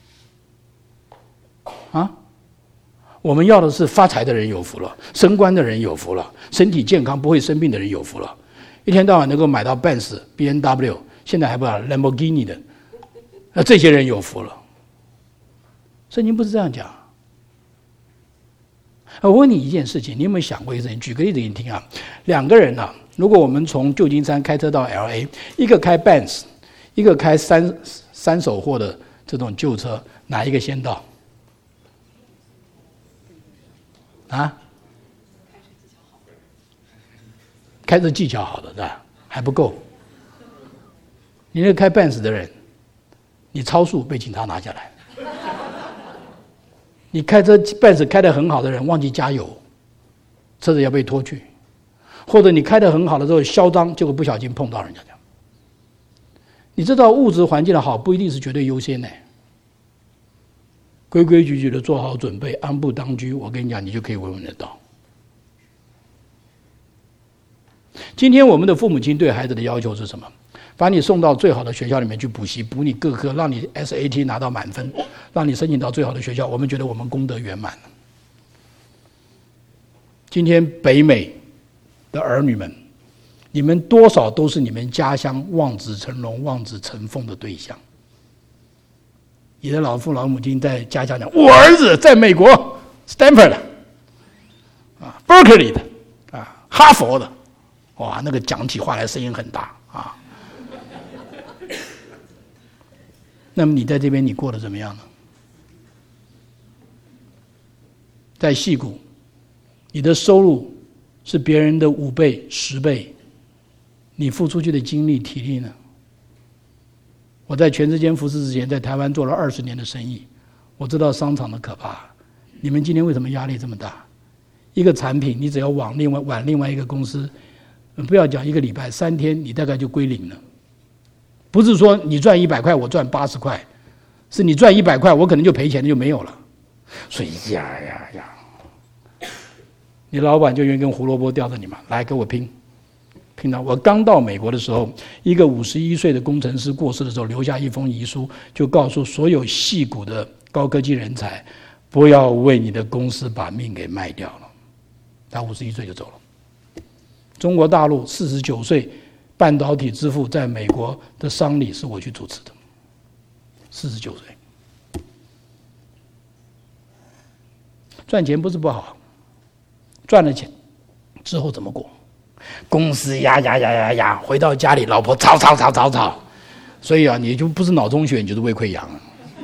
啊？我们要的是发财的人有福了，升官的人有福了，身体健康不会生病的人有福了，一天到晚能够买到 Benz、BMW， 现在还不知道 Lamborghini 的，这些人有福了。圣经不是这样讲。我问你一件事情，你有没有想过一个事情？举个例子给你听啊。2个人啊，如果我们从旧金山开车到 LA， 一个开 Benz， 一个开三手货的这种旧车，哪一个先到？啊？ 开车技巧好的是吧？还不够。你那个开Benz的人，你超速被警察拿下来。你开车Benz开得很好的人忘记加油，车子要被拖去。或者你开得很好的时候嚣张，结果不小心碰到人家。你知道物质环境的好不一定是绝对优先的，规规矩矩的做好准备，安步当车，我跟你讲，你就可以稳稳的到。今天我们的父母亲对孩子的要求是什么？把你送到最好的学校里面去补习，补你各科，让你 SAT 拿到满分，让你申请到最好的学校。我们觉得我们功德圆满了。今天北美的儿女们，你们多少都是你们家乡望子成龙、望子成凤的对象。你的老父老母亲在家乡讲，我儿子在美国 Stanford 的Berkeley 的哈佛的，哇，那个讲起话来声音很大啊。那么你在这边你过得怎么样呢？在矽谷，你的收入是别人的5倍、10倍，你付出去的精力、体力呢？我在全世界服侍之前，在台湾做了20年的生意，我知道商场的可怕。你们今天为什么压力这么大？一个产品，你只要往另外一个公司，不要讲1个礼拜，3天你大概就归零了。不是说你赚100块，我赚80块，是你赚100块，我可能就赔钱就没有了。所以你老板就愿意跟胡萝卜吊着你嘛，来跟我拼。拼到我刚到美国的时候，一个51岁的工程师过世的时候，留下一封遗书，就告诉所有矽谷的高科技人才，不要为你的公司把命给卖掉了。他51岁就走了。中国大陆49岁。半导体之父在美国的丧礼是我去主持的，49岁。赚钱不是不好，赚了钱之后怎么过？公司呀，回到家里老婆吵，所以啊，你就不是脑中血，你就是胃溃疡。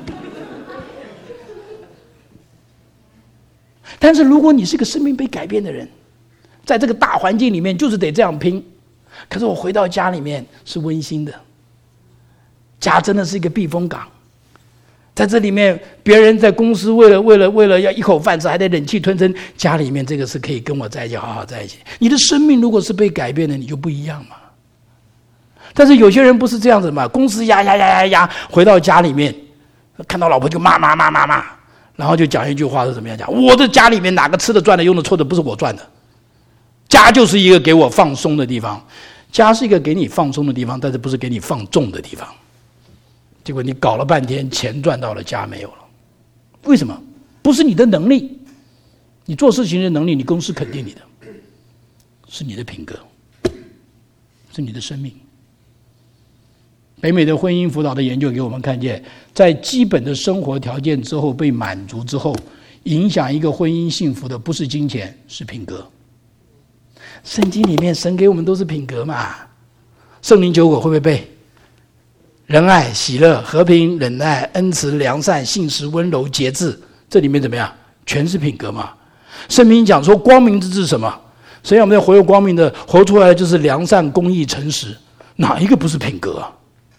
但是如果你是个生命被改变的人，在这个大环境里面就是得这样拼。可是我回到家里面是温馨的，家真的是一个避风港。在这里面，别人在公司为了要一口饭吃，还得忍气吞声，家里面这个是可以跟我在一起，好好在一起。你的生命如果是被改变的，你就不一样嘛。但是有些人不是这样子嘛，公司呀，回到家里面，看到老婆就骂，然后就讲一句话是怎么样讲？我的家里面哪个吃的赚的用的错的不是我赚的。家就是一个给我放松的地方，家是一个给你放松的地方，但是不是给你放纵的地方。结果你搞了半天，钱赚到了，家没有了。为什么？不是你的能力，你做事情的能力，你公司肯定你的，是你的品格，是你的生命。北美的婚姻辅导的研究给我们看见，在基本的生活条件之后被满足之后，影响一个婚姻幸福的不是金钱，是品格。圣经里面神给我们都是品格嘛，圣灵9果会不会背？仁爱、喜乐、和平、忍耐、恩慈、良善、信实、温柔、节制，这里面怎么样？全是品格嘛。圣经讲说光明之治是什么？神要我们要活有光明的，活出来的就是良善、公义、诚实，哪一个不是品格啊？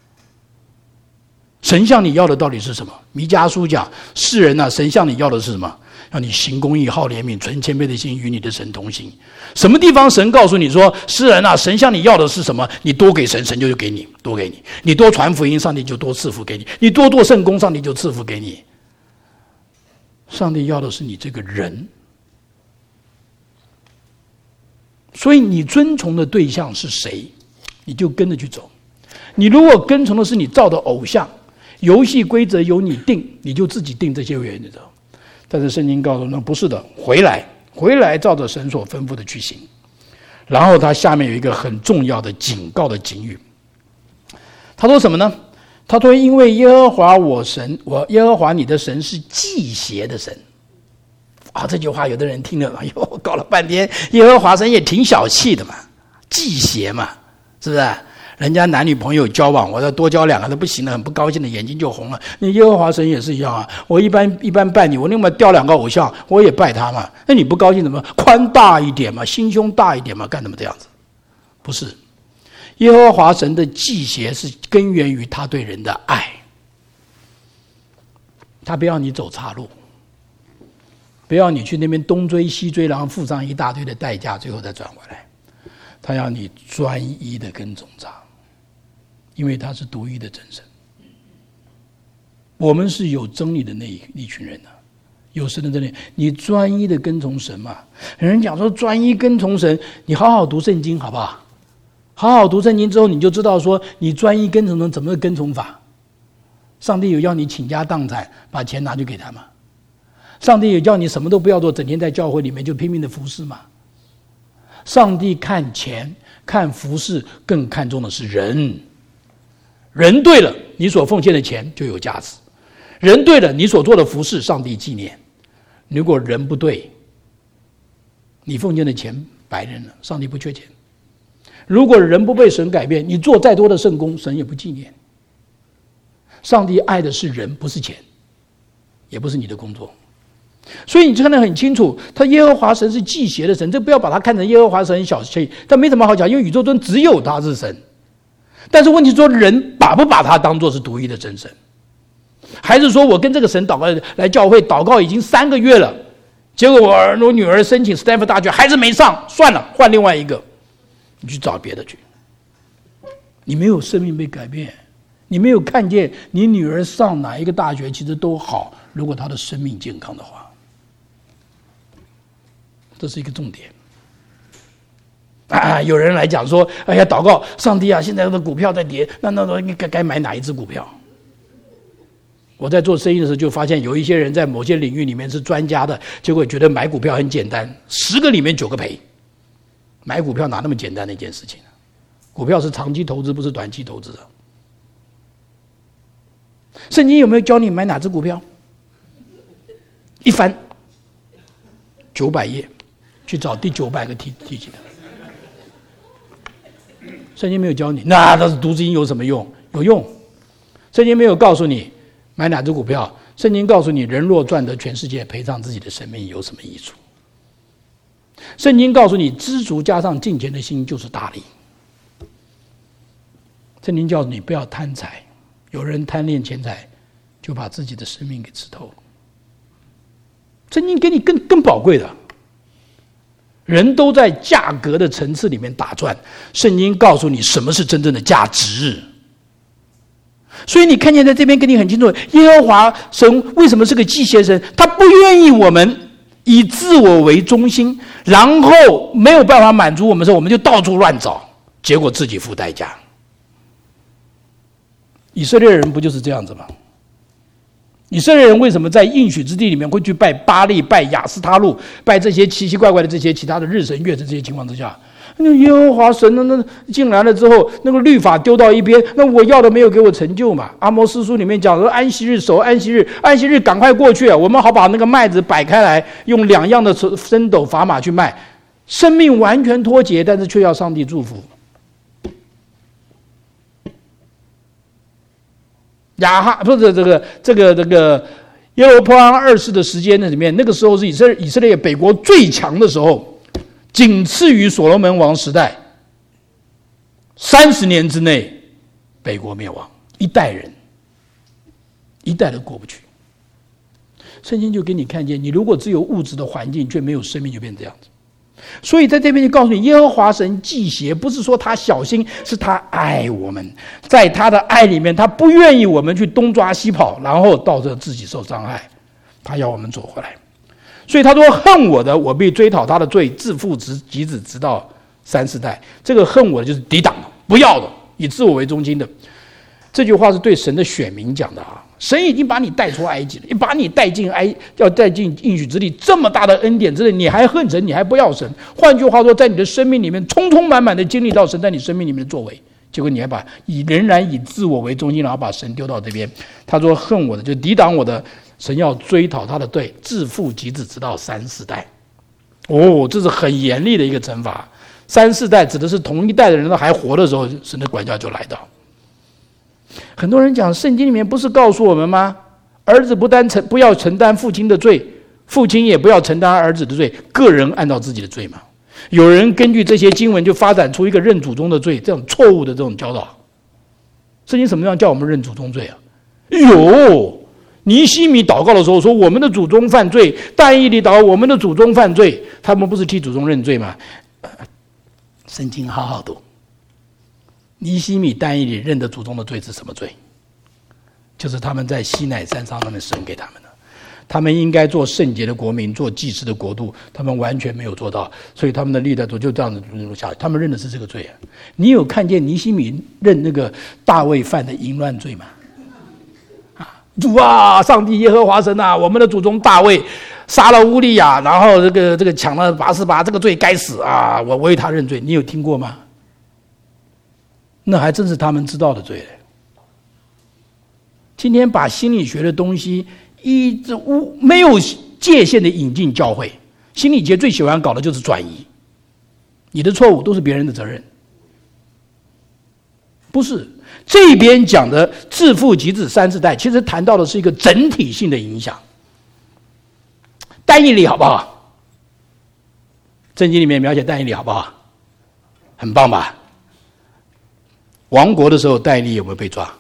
神向你要的到底是什么？弥迦书讲，世人啊，神向你要的是什么？让你行公义、好怜悯、存谦卑的心，与你的神同行。什么地方神告诉你说，世人啊，神向你要的是什么？你多给神，神就给你，多给你；你多传福音，上帝就多赐福给你；你多做圣工，上帝就赐福给你。上帝要的是你这个人，所以你遵从的对象是谁，你就跟着去走。你如果跟从的是你造的偶像，游戏规则由你定，你就自己定这些原则。但是圣经告诉我们不是的，回来照着神所吩咐的去行。然后他下面有一个很重要的警告的警语，他说什么呢？他说因为耶和华耶和华你的神是忌邪的神。这句话有的人听了，搞了半天，耶和华神也挺小气的嘛，忌邪嘛，是不是？人家男女朋友交往，我要多交2个都不行了，很不高兴的，眼睛就红了。你耶和华神也是一样啊，我一般拜你，我另外调2个偶像，我也拜他嘛。那你不高兴怎么？宽大一点嘛，心胸大一点嘛，干什么这样子？ 不是。耶和华神的忌邪是根源于他对人的爱，他不要你走岔路，不要你去那边东追西追，然后付上一大堆的代价，最后再转回来。他要你专一的跟从他，因为他是独一的真神。我们是有真理的那一群人有神的真理，你专一的跟从神嘛。有人讲说专一跟从神，你好好读圣经好不好？好好读圣经之后，你就知道说你专一跟从神怎么跟从法。上帝有要你倾家荡产把钱拿去给他吗？上帝有叫你什么都不要做，整天在教会里面就拼命的服侍吗？上帝看钱看服侍更看重的是人。人对了，你所奉献的钱就有价值；人对了，你所做的服侍上帝纪念。如果人不对，你奉献的钱白扔了，上帝不缺钱。如果人不被神改变，你做再多的圣功，神也不纪念。上帝爱的是人，不是钱，也不是你的工作。所以你看得很清楚，他耶和华神是忌邪的神，这不要把他看成耶和华神很小气，但没什么好讲，因为宇宙中只有他是神。但是问题说，人把不把他当作是独一的真神？还是说我跟这个神祷告来教会祷告已经3个月了，结果我女儿申请斯坦福大学还是没上，算了，换另外一个，你去找别的去。你没有生命被改变，你没有看见你女儿上哪一个大学其实都好，如果她的生命健康的话，这是一个重点。有人来讲说，哎呀，祷告上帝啊，现在的股票在跌，那该买哪一只股票？我在做生意的时候就发现，有一些人在某些领域里面是专家的，结果觉得买股票很简单，10个里面9个赔。买股票哪那么简单的一件事情呢？股票是长期投资，不是短期投资的。圣经有没有教你买哪只股票？一翻900页，去找第900个提及的。圣经没有教你，那是读经有什么用？有用。圣经没有告诉你买哪只股票，圣经告诉你人若赚得全世界，赔上自己的生命有什么益处？圣经告诉你知足加上敬虔的心就是大利。圣经告诉你不要贪财，有人贪恋钱财就把自己的生命给吃透了。圣经给你更宝贵的，人都在价格的层次里面打转，圣经告诉你什么是真正的价值。所以你看见在这边跟你很清楚，耶和华神为什么是个忌邪神？他不愿意我们以自我为中心，然后没有办法满足我们的时候，我们就到处乱找，结果自己付代价。以色列人不就是这样子吗？以色列人为什么在应许之地里面会去拜巴力、拜亚斯他路、拜这些奇奇怪怪的这些其他的日神月神？这些情况之下，那耶和华神那进来了之后，那个律法丢到一边，那我要的没有给我成就嘛。阿摩司书里面讲说，安息日守安息日，安息日赶快过去啊，我们好把那个麦子摆开来，用2样的升斗砝码去卖，生命完全脱节，但是却要上帝祝福。不是这个耶罗波安2世的时间里面，那个时候是以色列北国最强的时候，仅次于所罗门王时代。30年之内，北国灭亡，一代人，一代都过不去。圣经就给你看见，你如果只有物质的环境，却没有生命，就变成这样子。所以在这边就告诉你，耶和华神忌邪，不是说他小心，是他爱我们，在他的爱里面，他不愿意我们去东抓西跑，然后到这自己受伤害，他要我们走回来。所以他说，恨我的，我必追讨他的罪，自父及子，直到3、4代。这个恨我的就是抵挡的，不要的，以自我为中心的。这句话是对神的选民讲的啊！神已经把你带出埃及了，把你带进要带进应许之地，这么大的恩典之内，你还恨神，你还不要神。换句话说，在你的生命里面，充充满满的经历到神在你生命里面的作为，结果你还仍然以自我为中心，然后把神丢到这边。他说恨我的，就抵挡我的，神要追讨他的罪，自父及子，直到3、4代。哦，这是很严厉的一个惩罚。3、4代指的是同一代的人都还活的时候，神的管教就来到。很多人讲圣经里面不是告诉我们吗？儿子不要承担父亲的罪，父亲也不要承担儿子的罪，个人按照自己的罪嘛。 有人根据这些经文就发展出一个认祖宗的罪，这种错误的这种教导。圣经什么样叫我们认祖宗罪啊？有，尼希米祷告的时候说我们的祖宗犯罪，但以理祷告我们的祖宗犯罪，他们不是替祖宗认罪吗？圣经好好读。尼希米但以理认的祖宗的罪是什么罪？就是他们在西乃山上，他们神给他们的，他们应该做圣洁的国民，做祭司的国度，他们完全没有做到，所以他们的历代就这样子下去，他们认的是这个罪啊。你有看见尼希米认那个大卫犯的淫乱罪吗？主啊，上帝耶和华神啊，我们的祖宗大卫杀了乌利亚，然后这个抢了拔示巴，这个罪该死啊！我为他认罪，你有听过吗？那还真是他们知道的罪嘞。今天把心理学的东西没有界限的引进教会，心理学最喜欢搞的就是转移，你的错误都是别人的责任，不是。这边讲的自父及子三世代，其实谈到的是一个整体性的影响。但以理好不好？圣经里面描写但以理好不好？很棒吧？亡国的时候，但以理有没有被抓？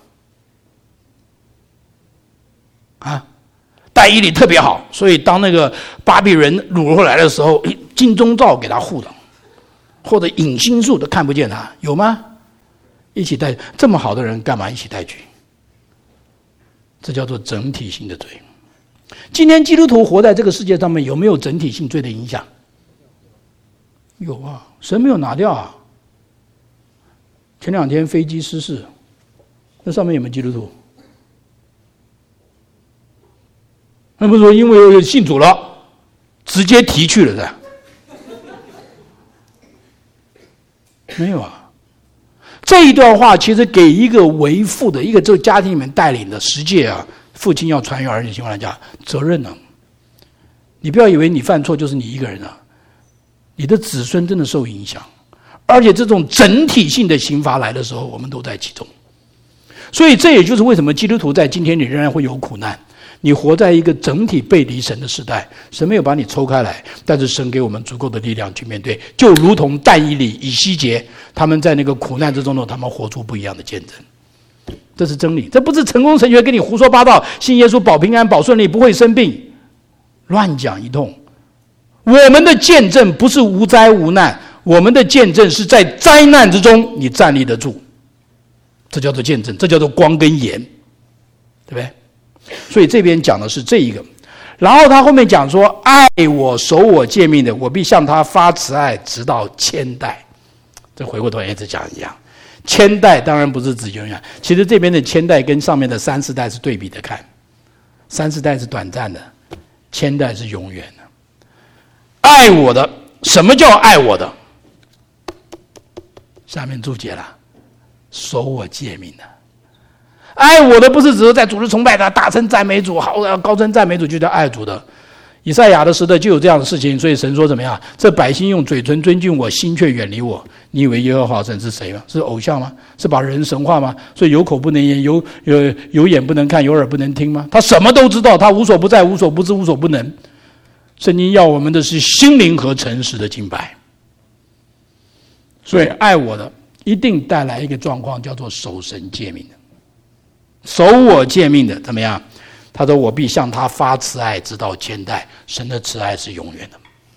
啊，但以理特别好，所以当那个巴比伦掳回来的时候，金钟罩给他护着，或者隐心术都看不见他，有吗？一起带这么好的人，干嘛一起带去？这叫做整体性的罪。今天基督徒活在这个世界上面，有没有整体性罪的影响？有啊，神没有拿掉啊。前2天飞机失事，那上面有没有基督徒？那不是说因为信主了，直接提去了的？没有啊。这一段话其实给一个为父的一个这个家庭里面带领的十诫啊，父亲要传于儿女情况来讲责任呢。你不要以为你犯错就是你一个人啊，你的子孙真的受影响，而且这种整体性的刑罚来的时候，我们都在其中。所以这也就是为什么基督徒在今天你仍然会有苦难。你活在一个整体背离神的时代，神没有把你抽开来，但是神给我们足够的力量去面对，就如同但以理、以西结，他们在那个苦难之中呢，他们活出不一样的见证。这是真理，这不是成功神学跟你胡说八道，信耶稣保平安、保顺利，不会生病，乱讲一通。我们的见证不是无灾无难，我们的见证是在灾难之中你站立得住，这叫做见证，这叫做光跟盐，对不对？所以这边讲的是这一个，然后他后面讲说，爱我守我诫命的，我必向他发慈爱，直到千代。这回过头一直讲一样，千代当然不是指永远，其实这边的千代跟上面的三世代是对比的看，三世代是短暂的，千代是永远的。爱我的，什么叫爱我的？下面注解了，守我诫命的。爱我的不是只是在主日崇拜的大声赞美主，好高声赞美主就叫爱主的。以赛亚的时代就有这样的事情，所以神说怎么样？这百姓用嘴唇尊敬我，心却远离我。你以为耶和华神是谁吗？是偶像吗？是把人神化吗？所以有口不能言，有眼不能看，有耳不能听吗？他什么都知道，他无所不在，无所不知，无所不能。圣经要我们的是心灵和诚实的敬拜。所以爱我的一定带来一个状况，叫做守神诫命的。守我诫命的怎么样？他说我必向他发慈爱，直到千代。神的慈爱是永远的。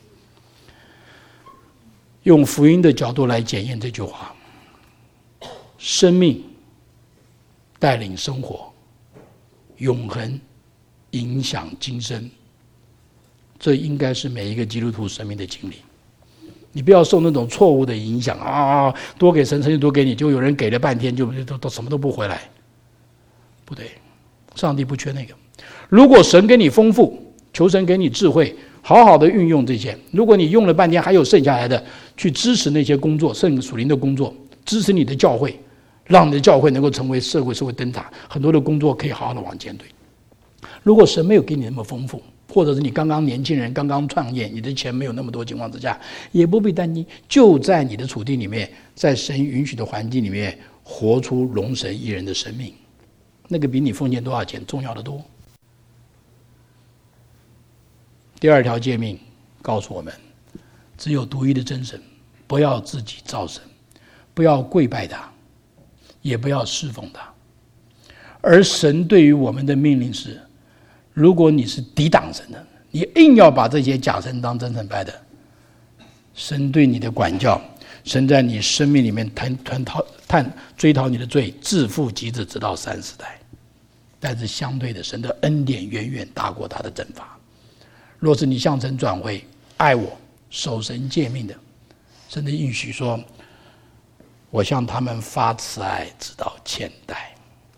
用福音的角度来检验这句话，生命带领生活，永恒影响今生，这应该是每一个基督徒生命的经历。你不要受那种错误的影响啊！多给神，神就多给你，就有人给了半天就都什么都不回来。不对，上帝不缺那个。如果神给你丰富，求神给你智慧，好好的运用这些。如果你用了半天还有剩下来的，去支持那些工作，圣属灵的工作，支持你的教会，让你的教会能够成为社会灯塔，很多的工作可以好好的往前推。如果神没有给你那么丰富，或者是你刚刚年轻人刚刚创业，你的钱没有那么多情况之下，也不必担心，就在你的处境里面，在神允许的环境里面，活出荣神一人的生命，那个比你奉献多少钱重要的多。第二条诫命告诉我们， 只有独一的真神，不要自己造神，不要跪拜他，也不要侍奉他。而神对于我们的命令是，如果你是抵挡神的，你硬要把这些假神当真神拜的，神对你的管教，神在你生命里面追讨你的罪，自负及子，直到30代。但是相对的，神的恩典远远大过他的惩罚。若是你向神转回，爱我，守神诫命的，神的应许说，我向他们发慈爱，直到千代。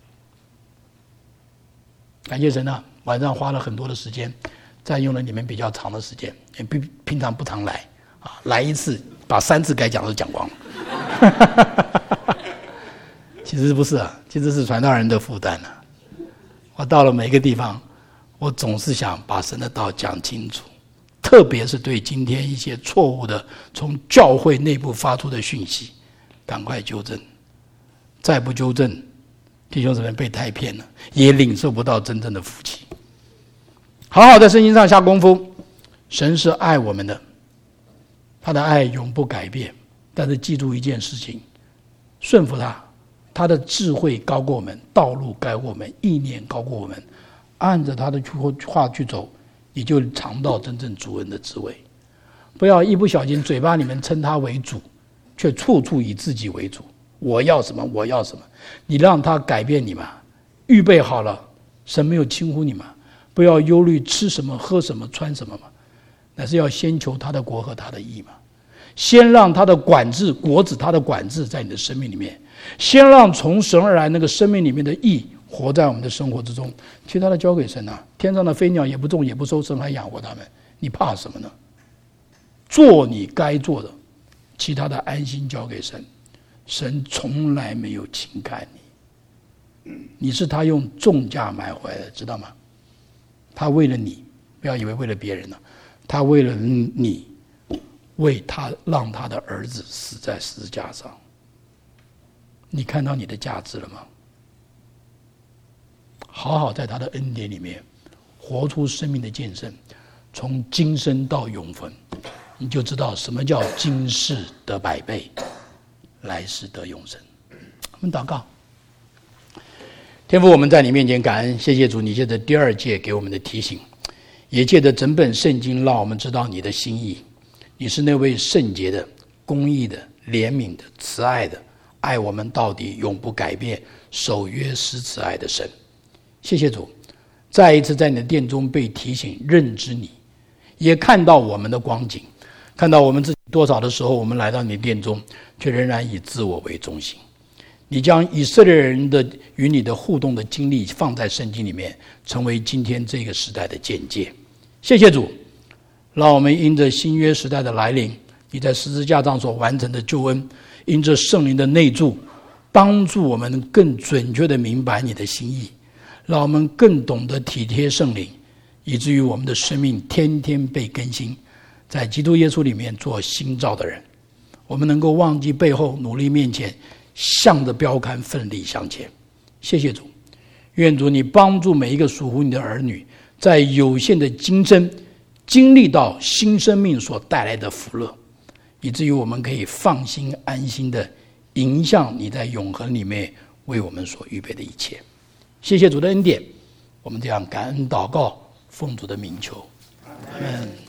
感谢神啊，晚上花了很多的时间，占用了你们比较长的时间，也平常不常来啊，来一次把3次该讲的都讲光了。其实不是啊，其实是传道人的负担啊。我到了每一个地方，我总是想把神的道讲清楚，特别是对今天一些错误的从教会内部发出的讯息，赶快纠正。再不纠正，弟兄姊妹被太骗了，也领受不到真正的福气。好好在圣经上下功夫，神是爱我们的，他的爱永不改变。但是记住一件事情，顺服他，他的智慧高过我们，道路高过我们，意念高过我们，按着他的话去走，你就尝到真正主恩的滋味。不要一不小心嘴巴里面称他为主，却处处以自己为主，我要什么我要什么。你让他改变你嘛，预备好了，神没有轻忽你嘛。不要忧虑吃什么喝什么穿什么嘛，乃是要先求他的国和他的义嘛。先让他的管制国子，他的管制在你的生命里面，先让从神而来那个生命里面的义活在我们的生活之中，其他的交给神啊。天上的飞鸟也不种也不收，神还养活他们，你怕什么呢？做你该做的，其他的安心交给神。神从来没有轻看你，你是他用重价买回来的，知道吗？他为了你，不要以为为了别人了，他为了你，为他让他的儿子死在十字架上。你看到你的价值了吗？好好在他的恩典里面活出生命的见证，从今生到永恒，你就知道什么叫今世得100倍，来世得永生。我们祷告。天父，我们在你面前感恩，谢谢主，你借着第2诫给我们的提醒，也借着整本圣经让我们知道你的心意。你是那位圣洁的、公义的、怜悯的、慈爱的，爱我们到底，永不改变，守约施慈爱的神。谢谢主，再一次在你的殿中被提醒认知你，也看到我们的光景，看到我们自己多少的时候，我们来到你的殿中，却仍然以自我为中心。你将以色列人的与你的互动的经历放在圣经里面，成为今天这个时代的见解。谢谢主，让我们因着新约时代的来临，你在十字架上所完成的救恩，因着圣灵的内住，帮助我们更准确地明白你的心意，让我们更懂得体贴圣灵，以至于我们的生命天天被更新，在基督耶稣里面做新造的人。我们能够忘记背后，努力面前，向着标杆奋力向前。谢谢主，愿主你帮助每一个属乎你的儿女，在有限的今生经历到新生命所带来的福乐，以至于我们可以放心安心的迎向你在永恒里面为我们所预备的一切。谢谢主的恩典，我们这样感恩祷告，奉主的名求，阿们。